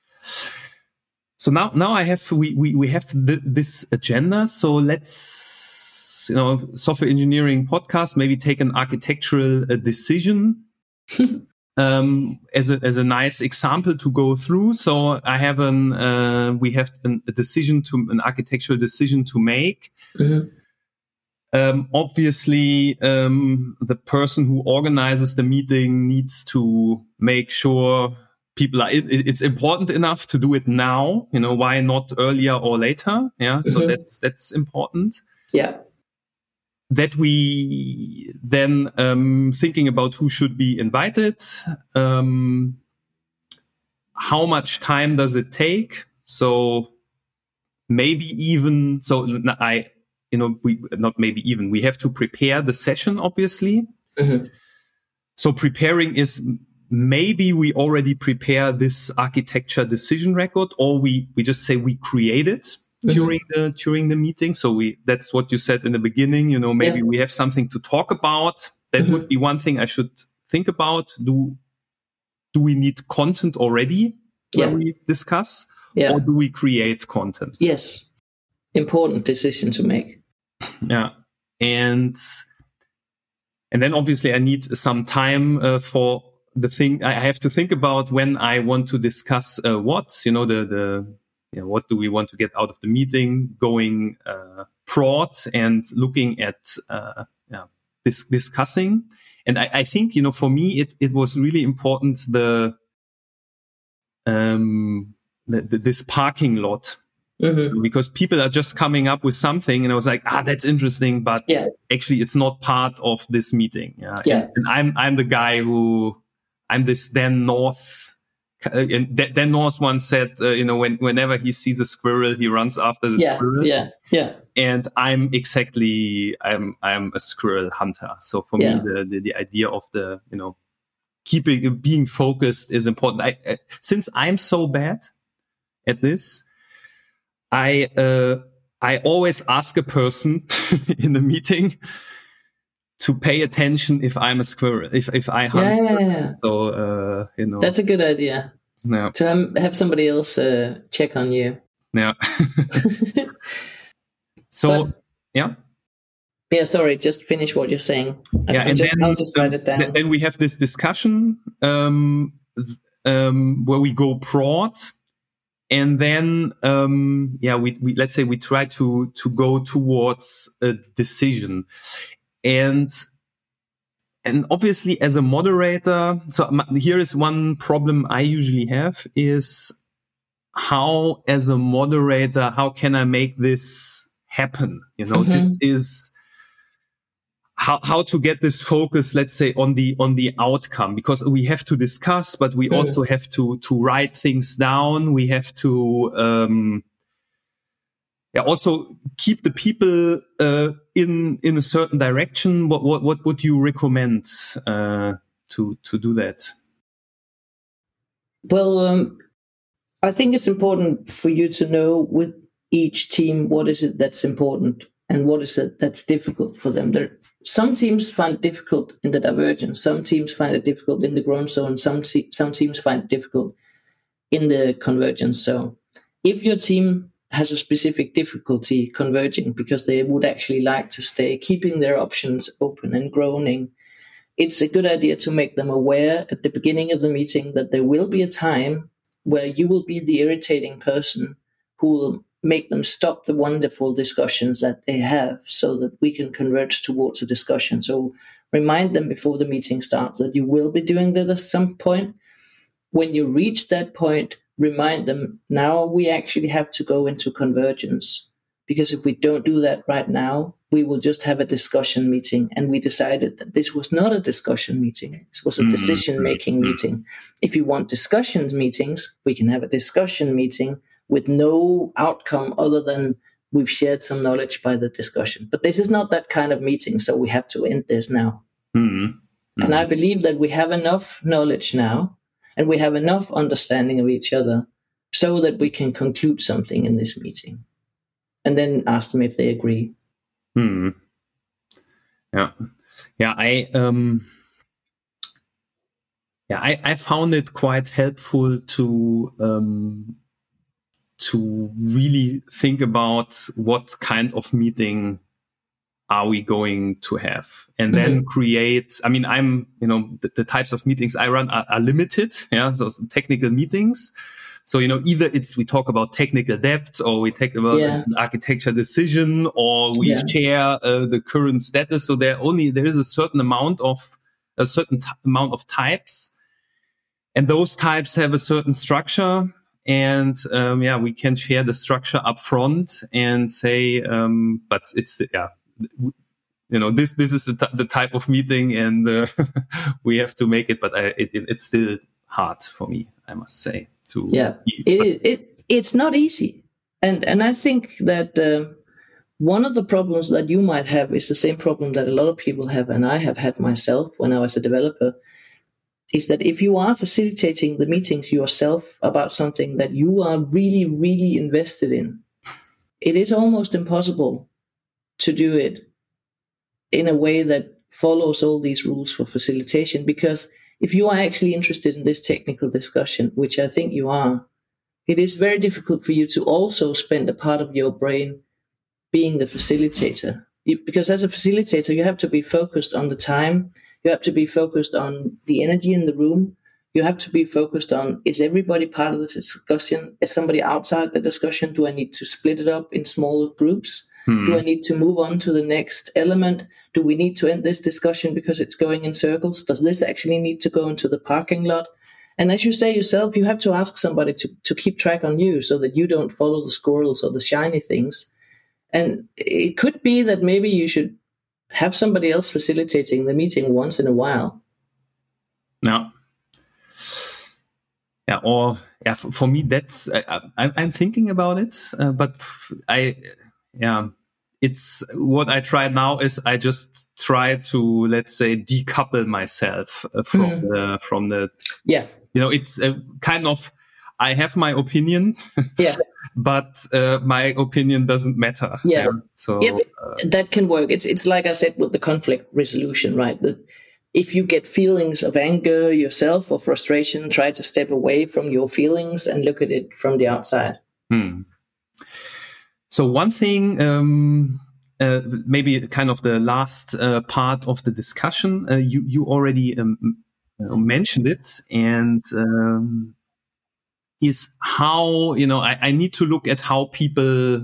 So now now I have we we we have th- this agenda. So let's you know software engineering podcast. Maybe take an architectural uh, decision. Um, as a as a nice example to go through. So I have an uh, we have an, a decision to an architectural decision to make. Mm-hmm. Um, obviously, um, the person who organizes the meeting needs to make sure people are. It, it's important enough to do it now. You know, why not earlier or later? Yeah, so mm-hmm. that's that's important. Yeah. That we then um, thinking about who should be invited, um, how much time does it take? So maybe even so I you know we not maybe even we have to prepare the session obviously. Mm-hmm. So preparing is maybe we already prepare this architecture decision record, or we we just say we create it. During mm-hmm. the during the meeting, so we that's what you said in the beginning. You know, maybe yeah. we have something to talk about. That mm-hmm. would be one thing I should think about. Do do we need content already when yeah. we discuss, yeah. or do we create content? Yes, important decision to make. Yeah, and and then obviously I need some time uh, for the thing. I have to think about when I want to discuss uh, what you know the the. You know, what do we want to get out of the meeting? Going uh, broad and looking at uh, yeah, dis- discussing. And I, I think, you know, for me, it, it was really important the, um, the, the this parking lot Mm-hmm. Because people are just coming up with something, and I was like, ah, that's interesting, but Yeah. actually it's not part of this meeting. Yeah. Yeah. And, and I'm, I'm the guy who, I'm this Dan North, uh, and Dan North once said, uh, you know, when, whenever he sees a squirrel, he runs after the yeah. squirrel. Yeah. Yeah. And I'm exactly, I'm, I'm a squirrel hunter. So for Yeah. me, the, the, the idea of the, you know, keeping, being focused is important. I, uh, since I'm so bad at this, I, uh, I always ask a person in the meeting to pay attention if I'm a squirrel, if, if I hunt. Yeah, yeah, yeah. So, uh, you know. That's a good idea. Yeah. To um, have somebody else uh, check on you. Yeah. So, but, yeah. Yeah, sorry, just finish what you're saying. Yeah, and just, then, I'll just write it down. Then we have this discussion um, um, where we go broad. And then, um, yeah, we, we, let's say we try to, to go towards a decision. And, and obviously as a moderator, so here is one problem I usually have is how, as a moderator, how can I make this happen? You know, Mm-hmm. this is how, how to get this focus, let's say, on the, on the outcome, because we have to discuss, but we mm. also have to, to write things down. We have to, um, yeah, also keep the people, uh, in, in a certain direction. What, what, what would you recommend, uh, to, to do that? Well, um, I think it's important for you to know with each team, what is it that's important and what is it that's difficult for them. There, some teams find it difficult in the divergence. Some teams find it difficult in the growth zone. Some, te- some teams find it difficult in the convergence zone. If your team has a specific difficulty converging because they would actually like to stay keeping their options open and growing, it's a good idea to make them aware at the beginning of the meeting that there will be a time where you will be the irritating person who will make them stop the wonderful discussions that they have so that we can converge towards a discussion. So remind them before the meeting starts that you will be doing that at some point. When you reach that point, remind them, now we actually have to go into convergence. Because if we don't do that right now, we will just have a discussion meeting. And we decided that this was not a discussion meeting. This was a mm-hmm. decision-making mm-hmm. meeting. If you want discussions meetings, we can have a discussion meeting with no outcome other than we've shared some knowledge by the discussion. But this is not that kind of meeting, so we have to end this now. Mm-hmm. Mm-hmm. And I believe that we have enough knowledge now, and we have enough understanding of each other so that we can conclude something in this meeting. And then ask them if they agree. Hmm. Yeah. Yeah. I, um, yeah, I, I found it quite helpful to, um, to really think about what kind of meeting are we going to have, and then mm-hmm. create, I mean, I'm, you know, the, the types of meetings I run are, are limited. Yeah. So technical meetings. So, you know, either it's, we talk about technical depth, or we talk about yeah. an architecture decision, or we yeah. share uh, the current status. So there only, there is a certain amount of, a certain t- amount of types, and those types have a certain structure. And, um, yeah, we can share the structure up front and say, um, but it's, yeah, you know, this, this is the, t- the type of meeting, and uh, we have to make it, but I, it, it, it's still hard for me, I must say. To yeah, it, it it's not easy, and and I think that uh, one of the problems that you might have is the same problem that a lot of people have, and I have had myself when I was a developer, is that if you are facilitating the meetings yourself about something that you are really really invested in, it is almost impossible to do it in a way that follows all these rules for facilitation, because if you are actually interested in this technical discussion, which I think you are, it is very difficult for you to also spend a part of your brain being the facilitator. You, because as a facilitator, you have to be focused on the time. You have to be focused on the energy in the room. You have to be focused on, is everybody part of the discussion? Is somebody outside the discussion? Do I need to split it up in smaller groups? Hmm. Do I need to move on to the next element? Do we need to end this discussion because it's going in circles? Does this actually need to go into the parking lot? And as you say yourself, you have to ask somebody to, to keep track on you so that you don't follow the squirrels or the shiny things. And it could be that maybe you should have somebody else facilitating the meeting once in a while. No. Yeah, or yeah, for, for me, that's I, I, I'm thinking about it, uh, but I, yeah, it's what I try now is I just try to, let's say, decouple myself from mm. the from the yeah. You know, it's a kind of I have my opinion, yeah, but uh, my opinion doesn't matter. Yeah, yeah. So yeah, uh, that can work. It's it's like I said with the conflict resolution, right? That if you get feelings of anger yourself or frustration, try to step away from your feelings and look at it from the outside. Hmm. So one thing, um, uh, maybe kind of the last uh, part of the discussion, uh, you you already um, mentioned it, and um, is how, you know, I, I need to look at how people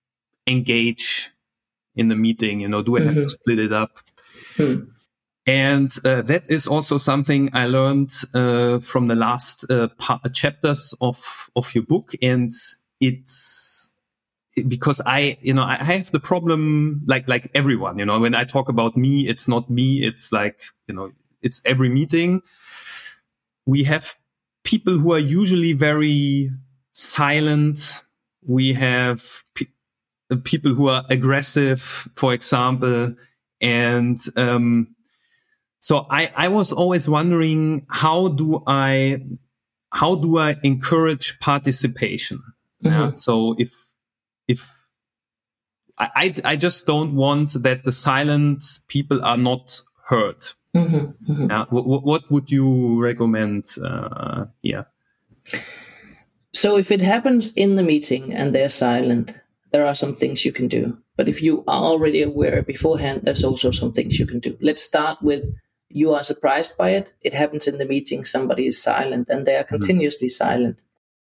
engage in the meeting. You know, do I have mm-hmm. to split it up? Mm. And uh, that is also something I learned uh, from the last uh, pa- chapters of of your book, and it's because I, you know, I have the problem like like everyone. You know, when I talk about me, it's not me. It's like, you know, it's every meeting. We have people who are usually very silent. We have pe- people who are aggressive, for example, and um, so I, I was always wondering, how do I how do I encourage participation? Mm-hmm. Yeah? So if if I, I I just don't want that the silent people are not heard. Mm-hmm, mm-hmm. Uh, what, what would you recommend uh, here? So if it happens in the meeting and they're silent, there are some things you can do. But if you are already aware beforehand, there's also some things you can do. Let's start with, you are surprised by it. It happens in the meeting. Somebody is silent and they are continuously mm-hmm. silent.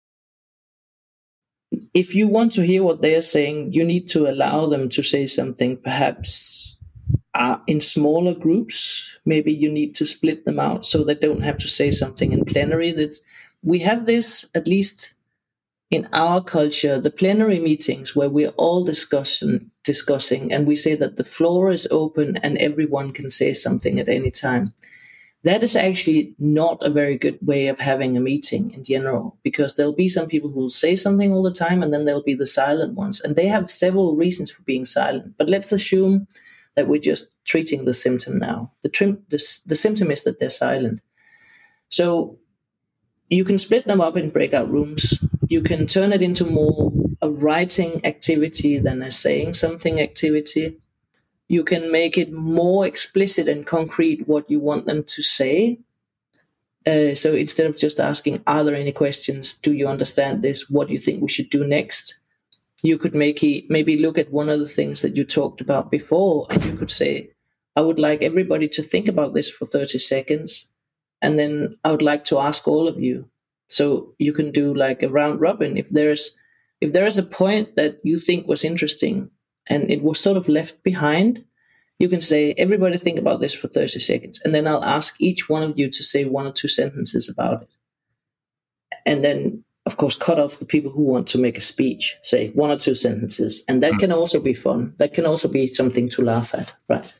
If you want to hear what they are saying, you need to allow them to say something, perhaps uh, in smaller groups. Maybe you need to split them out so they don't have to say something in plenary. That we have this, at least in our culture, the plenary meetings where we're all discussing, discussing, and we say that the floor is open and everyone can say something at any time. That is actually not a very good way of having a meeting in general, because there'll be some people who will say something all the time, and then there'll be the silent ones. And they have several reasons for being silent. But let's assume that we're just treating the symptom now. The, trim, the, the symptom is that they're silent. So you can split them up in breakout rooms. You can turn it into more a writing activity than a saying something activity. You can make it more explicit and concrete what you want them to say. Uh, so instead of just asking, are there any questions? Do you understand this? What do you think we should do next? You could make it, maybe look at one of the things that you talked about before, and you could say, I would like everybody to think about this for thirty seconds. And then I would like to ask all of you. So you can do like a round robin. If there's, if there is a point that you think was interesting, and it was sort of left behind, you can say, everybody think about this for thirty seconds. And then I'll ask each one of you to say one or two sentences about it. And then, of course, cut off the people who want to make a speech, say one or two sentences. And that mm. can also be fun. That can also be something to laugh at, right?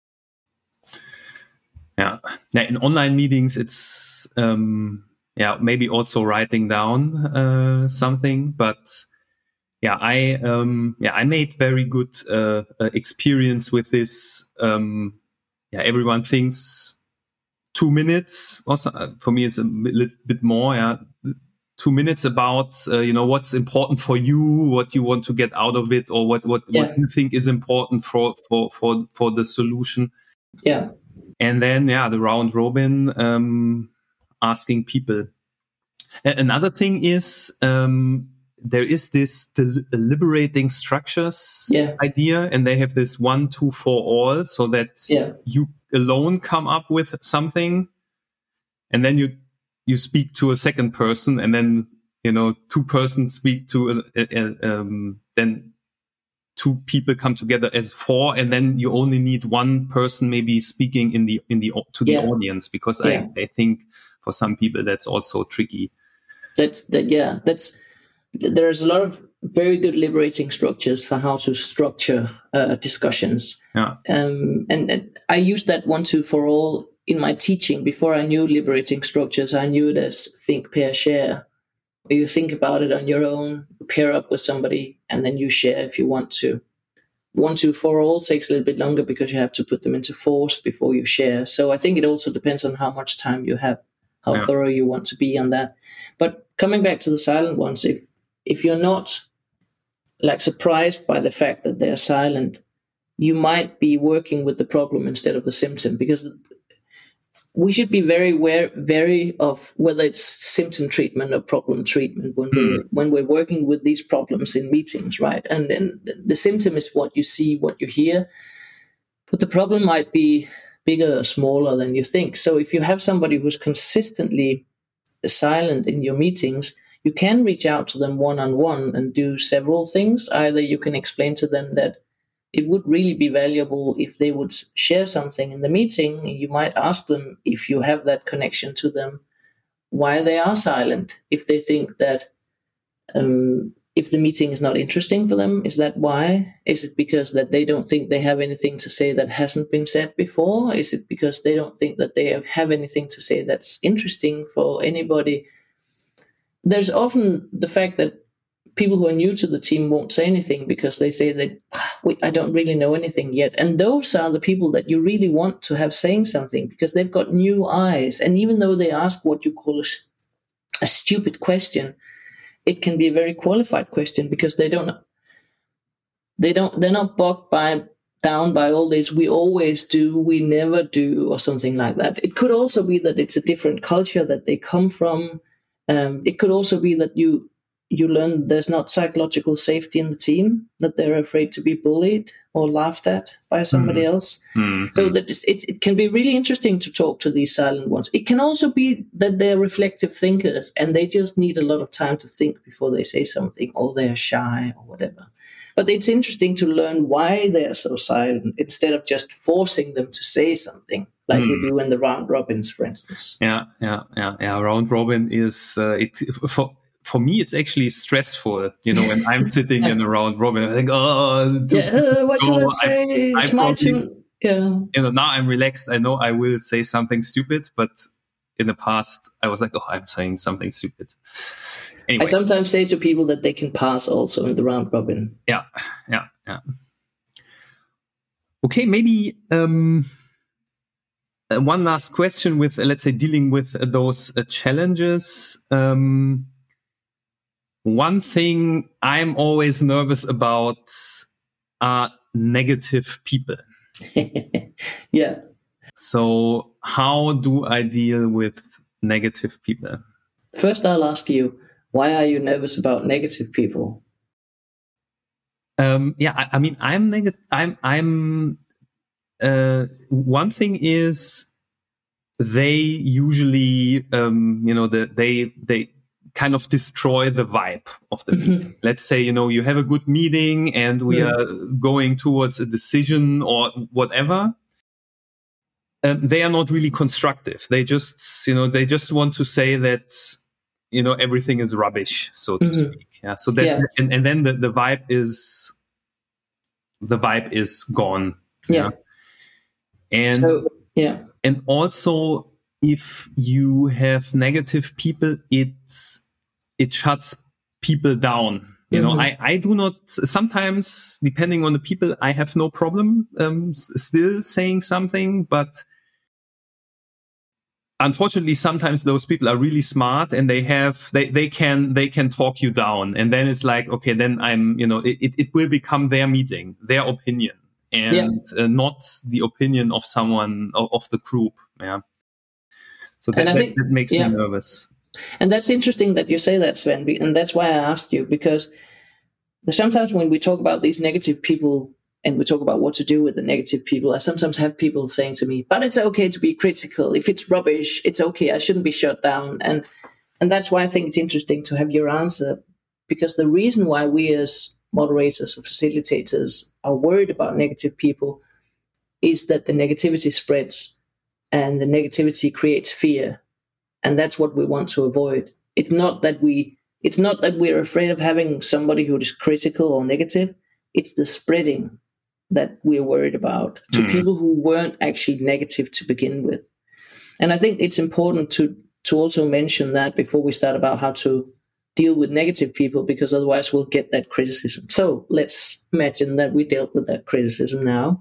Yeah. Yeah, in online meetings, it's, um, yeah, maybe also writing down uh, something, but yeah, I um, yeah I made very good uh, uh, experience with this. Um, yeah, everyone thinks two minutes. Also, uh, for me, it's a little bit more. Yeah, two minutes about uh, you know what's important for you, what you want to get out of it, or what what, yeah. what you think is important for for for for the solution. Yeah, and then yeah, the round robin, um, asking people. Another thing is. Um, There is this del- liberating structures yeah. idea, and they have this one, two, four, all, so that yeah. you alone come up with something, and then you you speak to a second person, and then you know two persons speak to a, a, a, um, then two people come together as four, and then you only need one person maybe speaking in the in the to the yeah. audience, because yeah. I I think for some people, that's also tricky. That's that. Yeah, that's. There's a lot of very good liberating structures for how to structure uh, discussions. Yeah. Um, and, and I used that one two for all in my teaching. Before I knew liberating structures, I knew it as think, pair, share. Where you think about it on your own, pair up with somebody, and then you share if you want to. One two for all takes a little bit longer because you have to put them into force before you share. So I think it also depends on how much time you have, how Yeah. thorough you want to be on that. But coming back to the silent ones, if if you're not like surprised by the fact that they're silent, you might be working with the problem instead of the symptom, because we should be very aware, very of whether it's symptom treatment or problem treatment when we when we're working with these problems in meetings, right? And then the, the symptom is what you see, what you hear, but the problem might be bigger or smaller than you think. So if you have somebody who's consistently silent in your meetings, you can reach out to them one-on-one and do several things. Either you can explain to them that it would really be valuable if they would share something in the meeting. You might ask them, if you have that connection to them, why they are silent. If they think that um, if the meeting is not interesting for them, is that why? Is it because that they don't think they have anything to say that hasn't been said before? Is it because they don't think that they have anything to say that's interesting for anybody? There's often the fact that people who are new to the team won't say anything because they say that we, I don't really know anything yet. And those are the people that you really want to have saying something, because they've got new eyes. And even though they ask what you call a, a stupid question, it can be a very qualified question, because they don't, they don't, they're not bogged by down by all this, we always do, we never do, or something like that. It could also be that it's a different culture that they come from. Um, it could also be that you you learn there's not psychological safety in the team, that they're afraid to be bullied or laughed at by somebody mm-hmm. else. Mm-hmm. So that it, it can be really interesting to talk to these silent ones. It can also be that they're reflective thinkers and they just need a lot of time to think before they say something, or they're shy or whatever. But it's interesting to learn why they're so silent instead of just forcing them to say something, like mm. we do in the round robins, for instance. Yeah, yeah, yeah, yeah. Round robin is uh, it for for me. It's actually stressful, you know. When I'm sitting in a round robin, I think, oh, do, yeah, uh, what should I say? I, it's I my probably, turn. Yeah. You know, now I'm relaxed. I know I will say something stupid, but in the past, I was like, oh, I'm saying something stupid. Anyway. I sometimes say to people that they can pass also in the round robin. Yeah, yeah, yeah. Okay, maybe um, uh, one last question with, uh, let's say, dealing with uh, those uh, challenges. Um, one thing I'm always nervous about are negative people. Yeah. So how do I deal with negative people? First, I'll ask you, why are you nervous about negative people? Um, yeah, I, I mean, I'm negative. I'm, I'm, uh, one thing is they usually, um, you know, the, they, they kind of destroy the vibe of the meeting. Mm-hmm. Let's say, you know, you have a good meeting and we mm. are going towards a decision or whatever. Um, they are not really constructive. They just, you know, they just want to say that, you know, everything is rubbish, so to mm-hmm. speak. Yeah. So that, yeah. And, and then the, the vibe is, the vibe is gone. Yeah. yeah? And, so, yeah. And also if you have negative people, it's, it shuts people down. You mm-hmm. know, I, I do not, sometimes depending on the people, I have no problem, um, s- still saying something, but unfortunately, sometimes those people are really smart and they have, they, they can, they can talk you down. And then it's like, okay, then I'm, you know, it, it will become their meeting, their opinion, and yeah. uh, not the opinion of someone of, of the group. Yeah. So that, and I that, think, that makes yeah. me nervous. And that's interesting that you say that, Sven. And that's why I asked you, because sometimes when we talk about these negative people, and we talk about what to do with the negative people, I sometimes have people saying to me, but it's okay to be critical. If it's rubbish, it's okay. I shouldn't be shut down. And and that's why I think it's interesting to have your answer, because the reason why we as moderators or facilitators are worried about negative people is that the negativity spreads and the negativity creates fear. And that's what we want to avoid. It's not that we, it's not that we're afraid of having somebody who is critical or negative. It's the spreading that we're worried about to mm. people who weren't actually negative to begin with. And I think it's important to, to also mention that before we start about how to deal with negative people, because otherwise we'll get that criticism. So let's imagine that we dealt with that criticism now.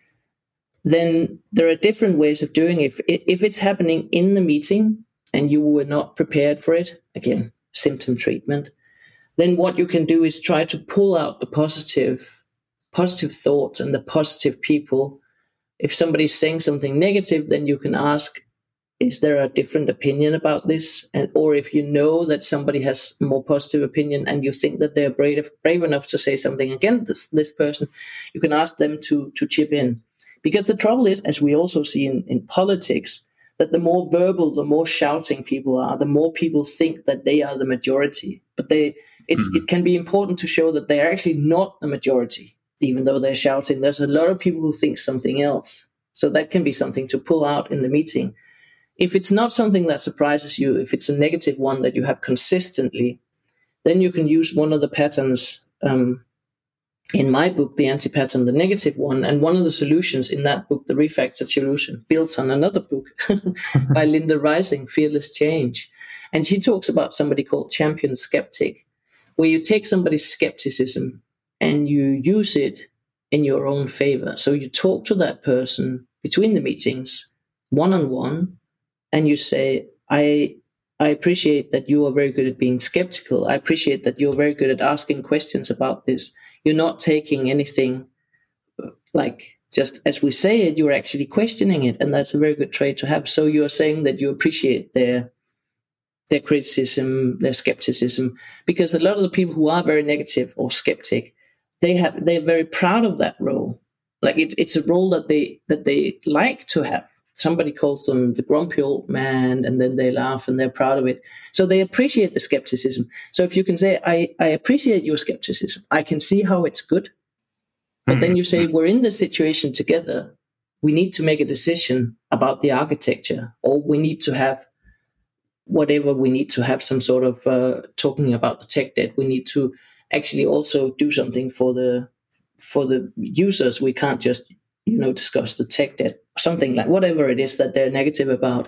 Then there are different ways of doing it. If, if it's happening in the meeting and you were not prepared for it, again, symptom treatment, then what you can do is try to pull out the positive, positive thoughts and the positive people. If somebody's saying something negative, then you can ask, is there a different opinion about this? And or if you know that somebody has a more positive opinion and you think that they're brave, brave enough to say something against this, this person, you can ask them to, to chip in. Because the trouble is, as we also see in, in politics, that the more verbal, the more shouting people are, the more people think that they are the majority. But they, it's, mm-hmm. it can be important to show that they're actually not the majority, even though they're shouting. There's a lot of people who think something else. So that can be something to pull out in the meeting. If it's not something that surprises you, if it's a negative one that you have consistently, then you can use one of the patterns um, in my book, the anti-pattern, the negative one. And one of the solutions in that book, the Refactor Solution, builds on another book by Linda Rising, Fearless Change. And she talks about somebody called Champion Skeptic, where you take somebody's skepticism and you use it in your own favor. So you talk to that person between the meetings, one-on-one, and you say, I I appreciate that you are very good at being skeptical. I appreciate that you're very good at asking questions about this. You're not taking anything like just as we say it, you're actually questioning it. And that's a very good trait to have. So you're saying that you appreciate their their criticism, their skepticism, because a lot of the people who are very negative or skeptic, they have they're very proud of that role. Like it, it's a role that they that they like to have. Somebody calls them the grumpy old man, and then they laugh and they're proud of it. So they appreciate the skepticism. So if you can say, I, I appreciate your skepticism, I can see how it's good. But mm-hmm. then you say, we're in this situation together. We need to make a decision about the architecture, or we need to have whatever we need to have some sort of uh, talking about the tech debt. We need to actually also do something for the for the users. We can't just you know, discuss the tech debt, something like whatever it is that they're negative about.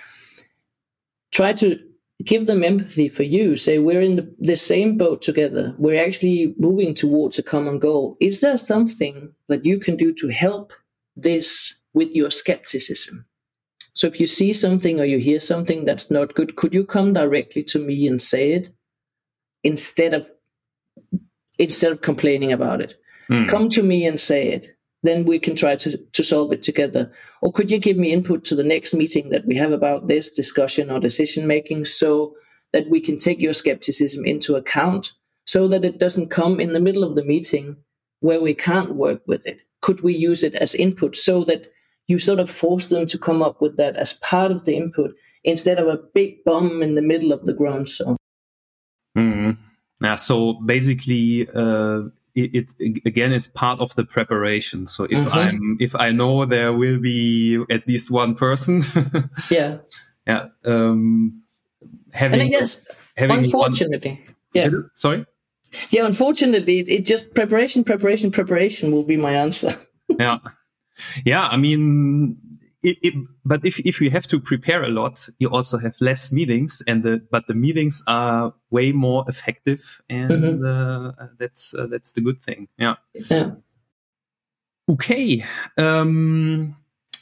Try to give them empathy for you. Say, we're in the, the same boat together. We're actually moving towards a common goal. Is there something that you can do to help this with your skepticism? So if you see something or you hear something that's not good, could you come directly to me and say it instead of instead of complaining about it? Mm. Come to me and say it. Then we can try to, to solve it together. Or could you give me input to the next meeting that we have about this discussion or decision making, so that we can take your skepticism into account, so that it doesn't come in the middle of the meeting where we can't work with it? Could we use it as input so that you sort of force them to come up with that as part of the input instead of a big bomb in the middle of the ground zone? Mm. Yeah, so basically, uh, It, it again, it's part of the preparation. So if mm-hmm. I'm, if I know there will be at least one person, yeah, yeah, um, having, and I guess, having unfortunately, one, yeah, sorry, yeah, unfortunately, it just preparation, preparation, preparation will be my answer. yeah, yeah. I mean, it, it, but if if you have to prepare a lot, you also have less meetings, and the but the meetings are way more effective, and mm-hmm. uh, that's uh, that's the good thing. Yeah. yeah. Okay. Um,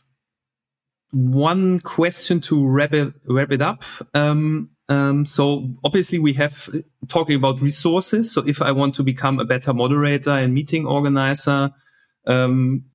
one question to wrap it wrap it up. Um, um, so obviously we have talking about resources. So if I want to become a better moderator and meeting organizer, um,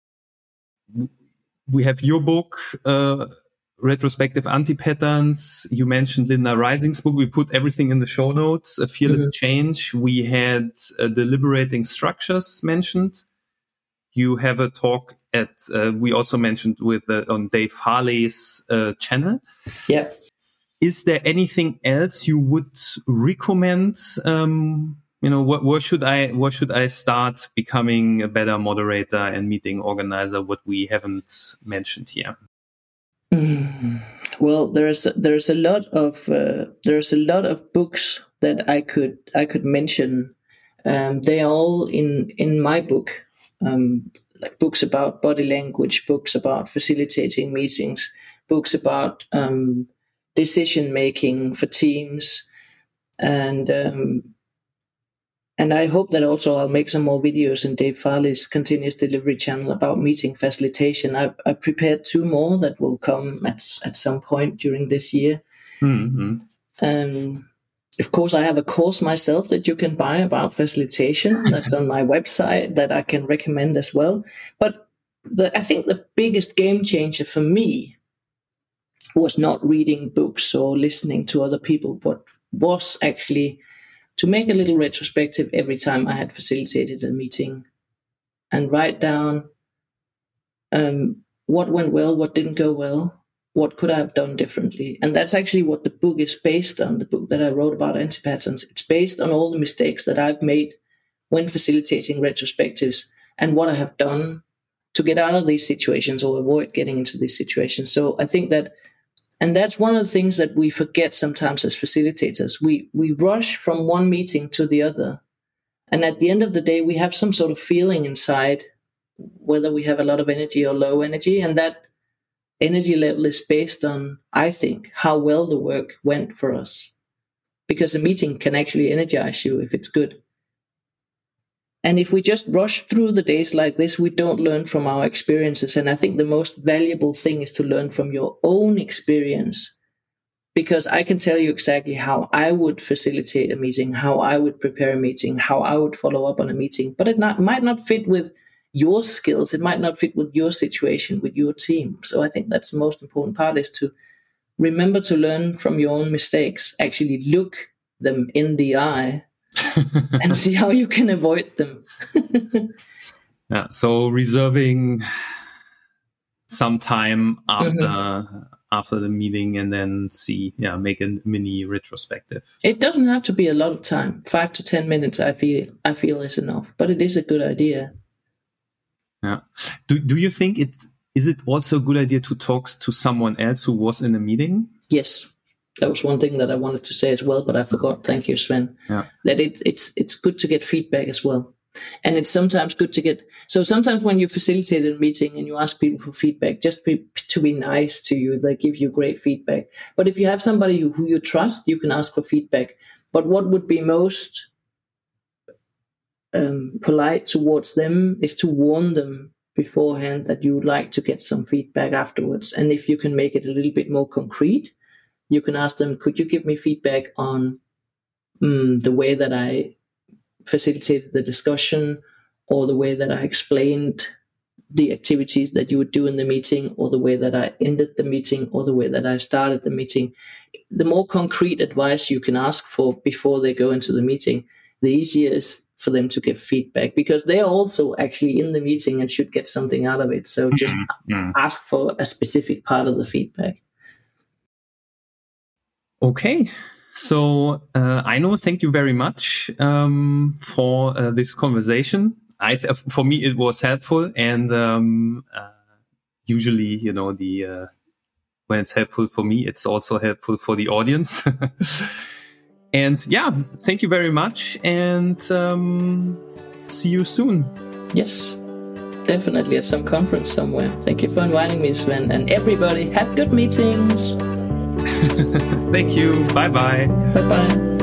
we have your book, uh, Retrospective Anti-Patterns. You mentioned Linda Rising's book. We put everything in the show notes. A Fearless mm-hmm. Change. We had uh, Deliberating Structures mentioned. You have a talk at, uh, we also mentioned with uh, on Dave Harley's uh, channel. Yeah. Is there anything else you would recommend? Um, You know, wh- where should I where should I start becoming a better moderator and meeting organizer? What we haven't mentioned here. Mm, Well, there's there's a lot of uh, there's a lot of books that I could I could mention. Um, they are all in in my book, um, like books about body language, books about facilitating meetings, books about um, decision making for teams, and um, and I hope that also I'll make some more videos in Dave Farley's continuous delivery channel about meeting facilitation. I've, I've prepared two more that will come at at some point during this year. Mm-hmm. Um, of course, I have a course myself that you can buy about facilitation. That's on my website that I can recommend as well. But the, I think the biggest game changer for me was not reading books or listening to other people, but was actually to make a little retrospective every time I had facilitated a meeting and write down um, what went well, what didn't go well, what could I have done differently. And that's actually what the book is based on, the book that I wrote about anti-patterns. It's based on all the mistakes that I've made when facilitating retrospectives and what I have done to get out of these situations or avoid getting into these situations. So I think that, and that's one of the things that we forget sometimes as facilitators. We we rush from one meeting to the other. And at the end of the day, we have some sort of feeling inside, whether we have a lot of energy or low energy. And that energy level is based on, I think, how well the work went for us. Because a meeting can actually energize you if it's good. And if we just rush through the days like this, we don't learn from our experiences. And I think the most valuable thing is to learn from your own experience. Because I can tell you exactly how I would facilitate a meeting, how I would prepare a meeting, how I would follow up on a meeting. But it not, might not fit with your skills. It might not fit with your situation, with your team. So I think that's the most important part, is to remember to learn from your own mistakes. Actually look them in the eye and see how you can avoid them. Yeah, so reserving some time after mm-hmm. after the meeting and then see, yeah, make a mini retrospective. It doesn't have to be a lot of time. Five to ten minutes, I feel I feel is enough, but it is a good idea. Yeah. Do Do you think it is it also a good idea to talk to someone else who was in a meeting? Yes. That was one thing that I wanted to say as well, but I forgot. Thank you, Sven. Yeah. That it, it's it's good to get feedback as well. And it's sometimes good to get... So sometimes when you facilitate a meeting and you ask people for feedback, just be, to be nice to you, they give you great feedback. But if you have somebody who, who you trust, you can ask for feedback. But what would be most um, polite towards them is to warn them beforehand that you would like to get some feedback afterwards. And if you can make it a little bit more concrete, you can ask them, could you give me feedback on um, the way that I facilitated the discussion, or the way that I explained the activities that you would do in the meeting, or the way that I ended the meeting, or the way that I started the meeting. The more concrete advice you can ask for before they go into the meeting, the easier it is for them to get feedback, because they are also actually in the meeting and should get something out of it. So just mm-hmm. ask for a specific part of the feedback. Okay, so uh, Eino, thank you very much um, for uh, this conversation. I th- for me, it was helpful, and um, uh, usually, you know, the uh, when it's helpful for me, it's also helpful for the audience. And yeah, thank you very much, and um, see you soon. Yes, definitely at some conference somewhere. Thank you for inviting me, Sven, and everybody, have good meetings. Thank you. Bye-bye. Bye-bye.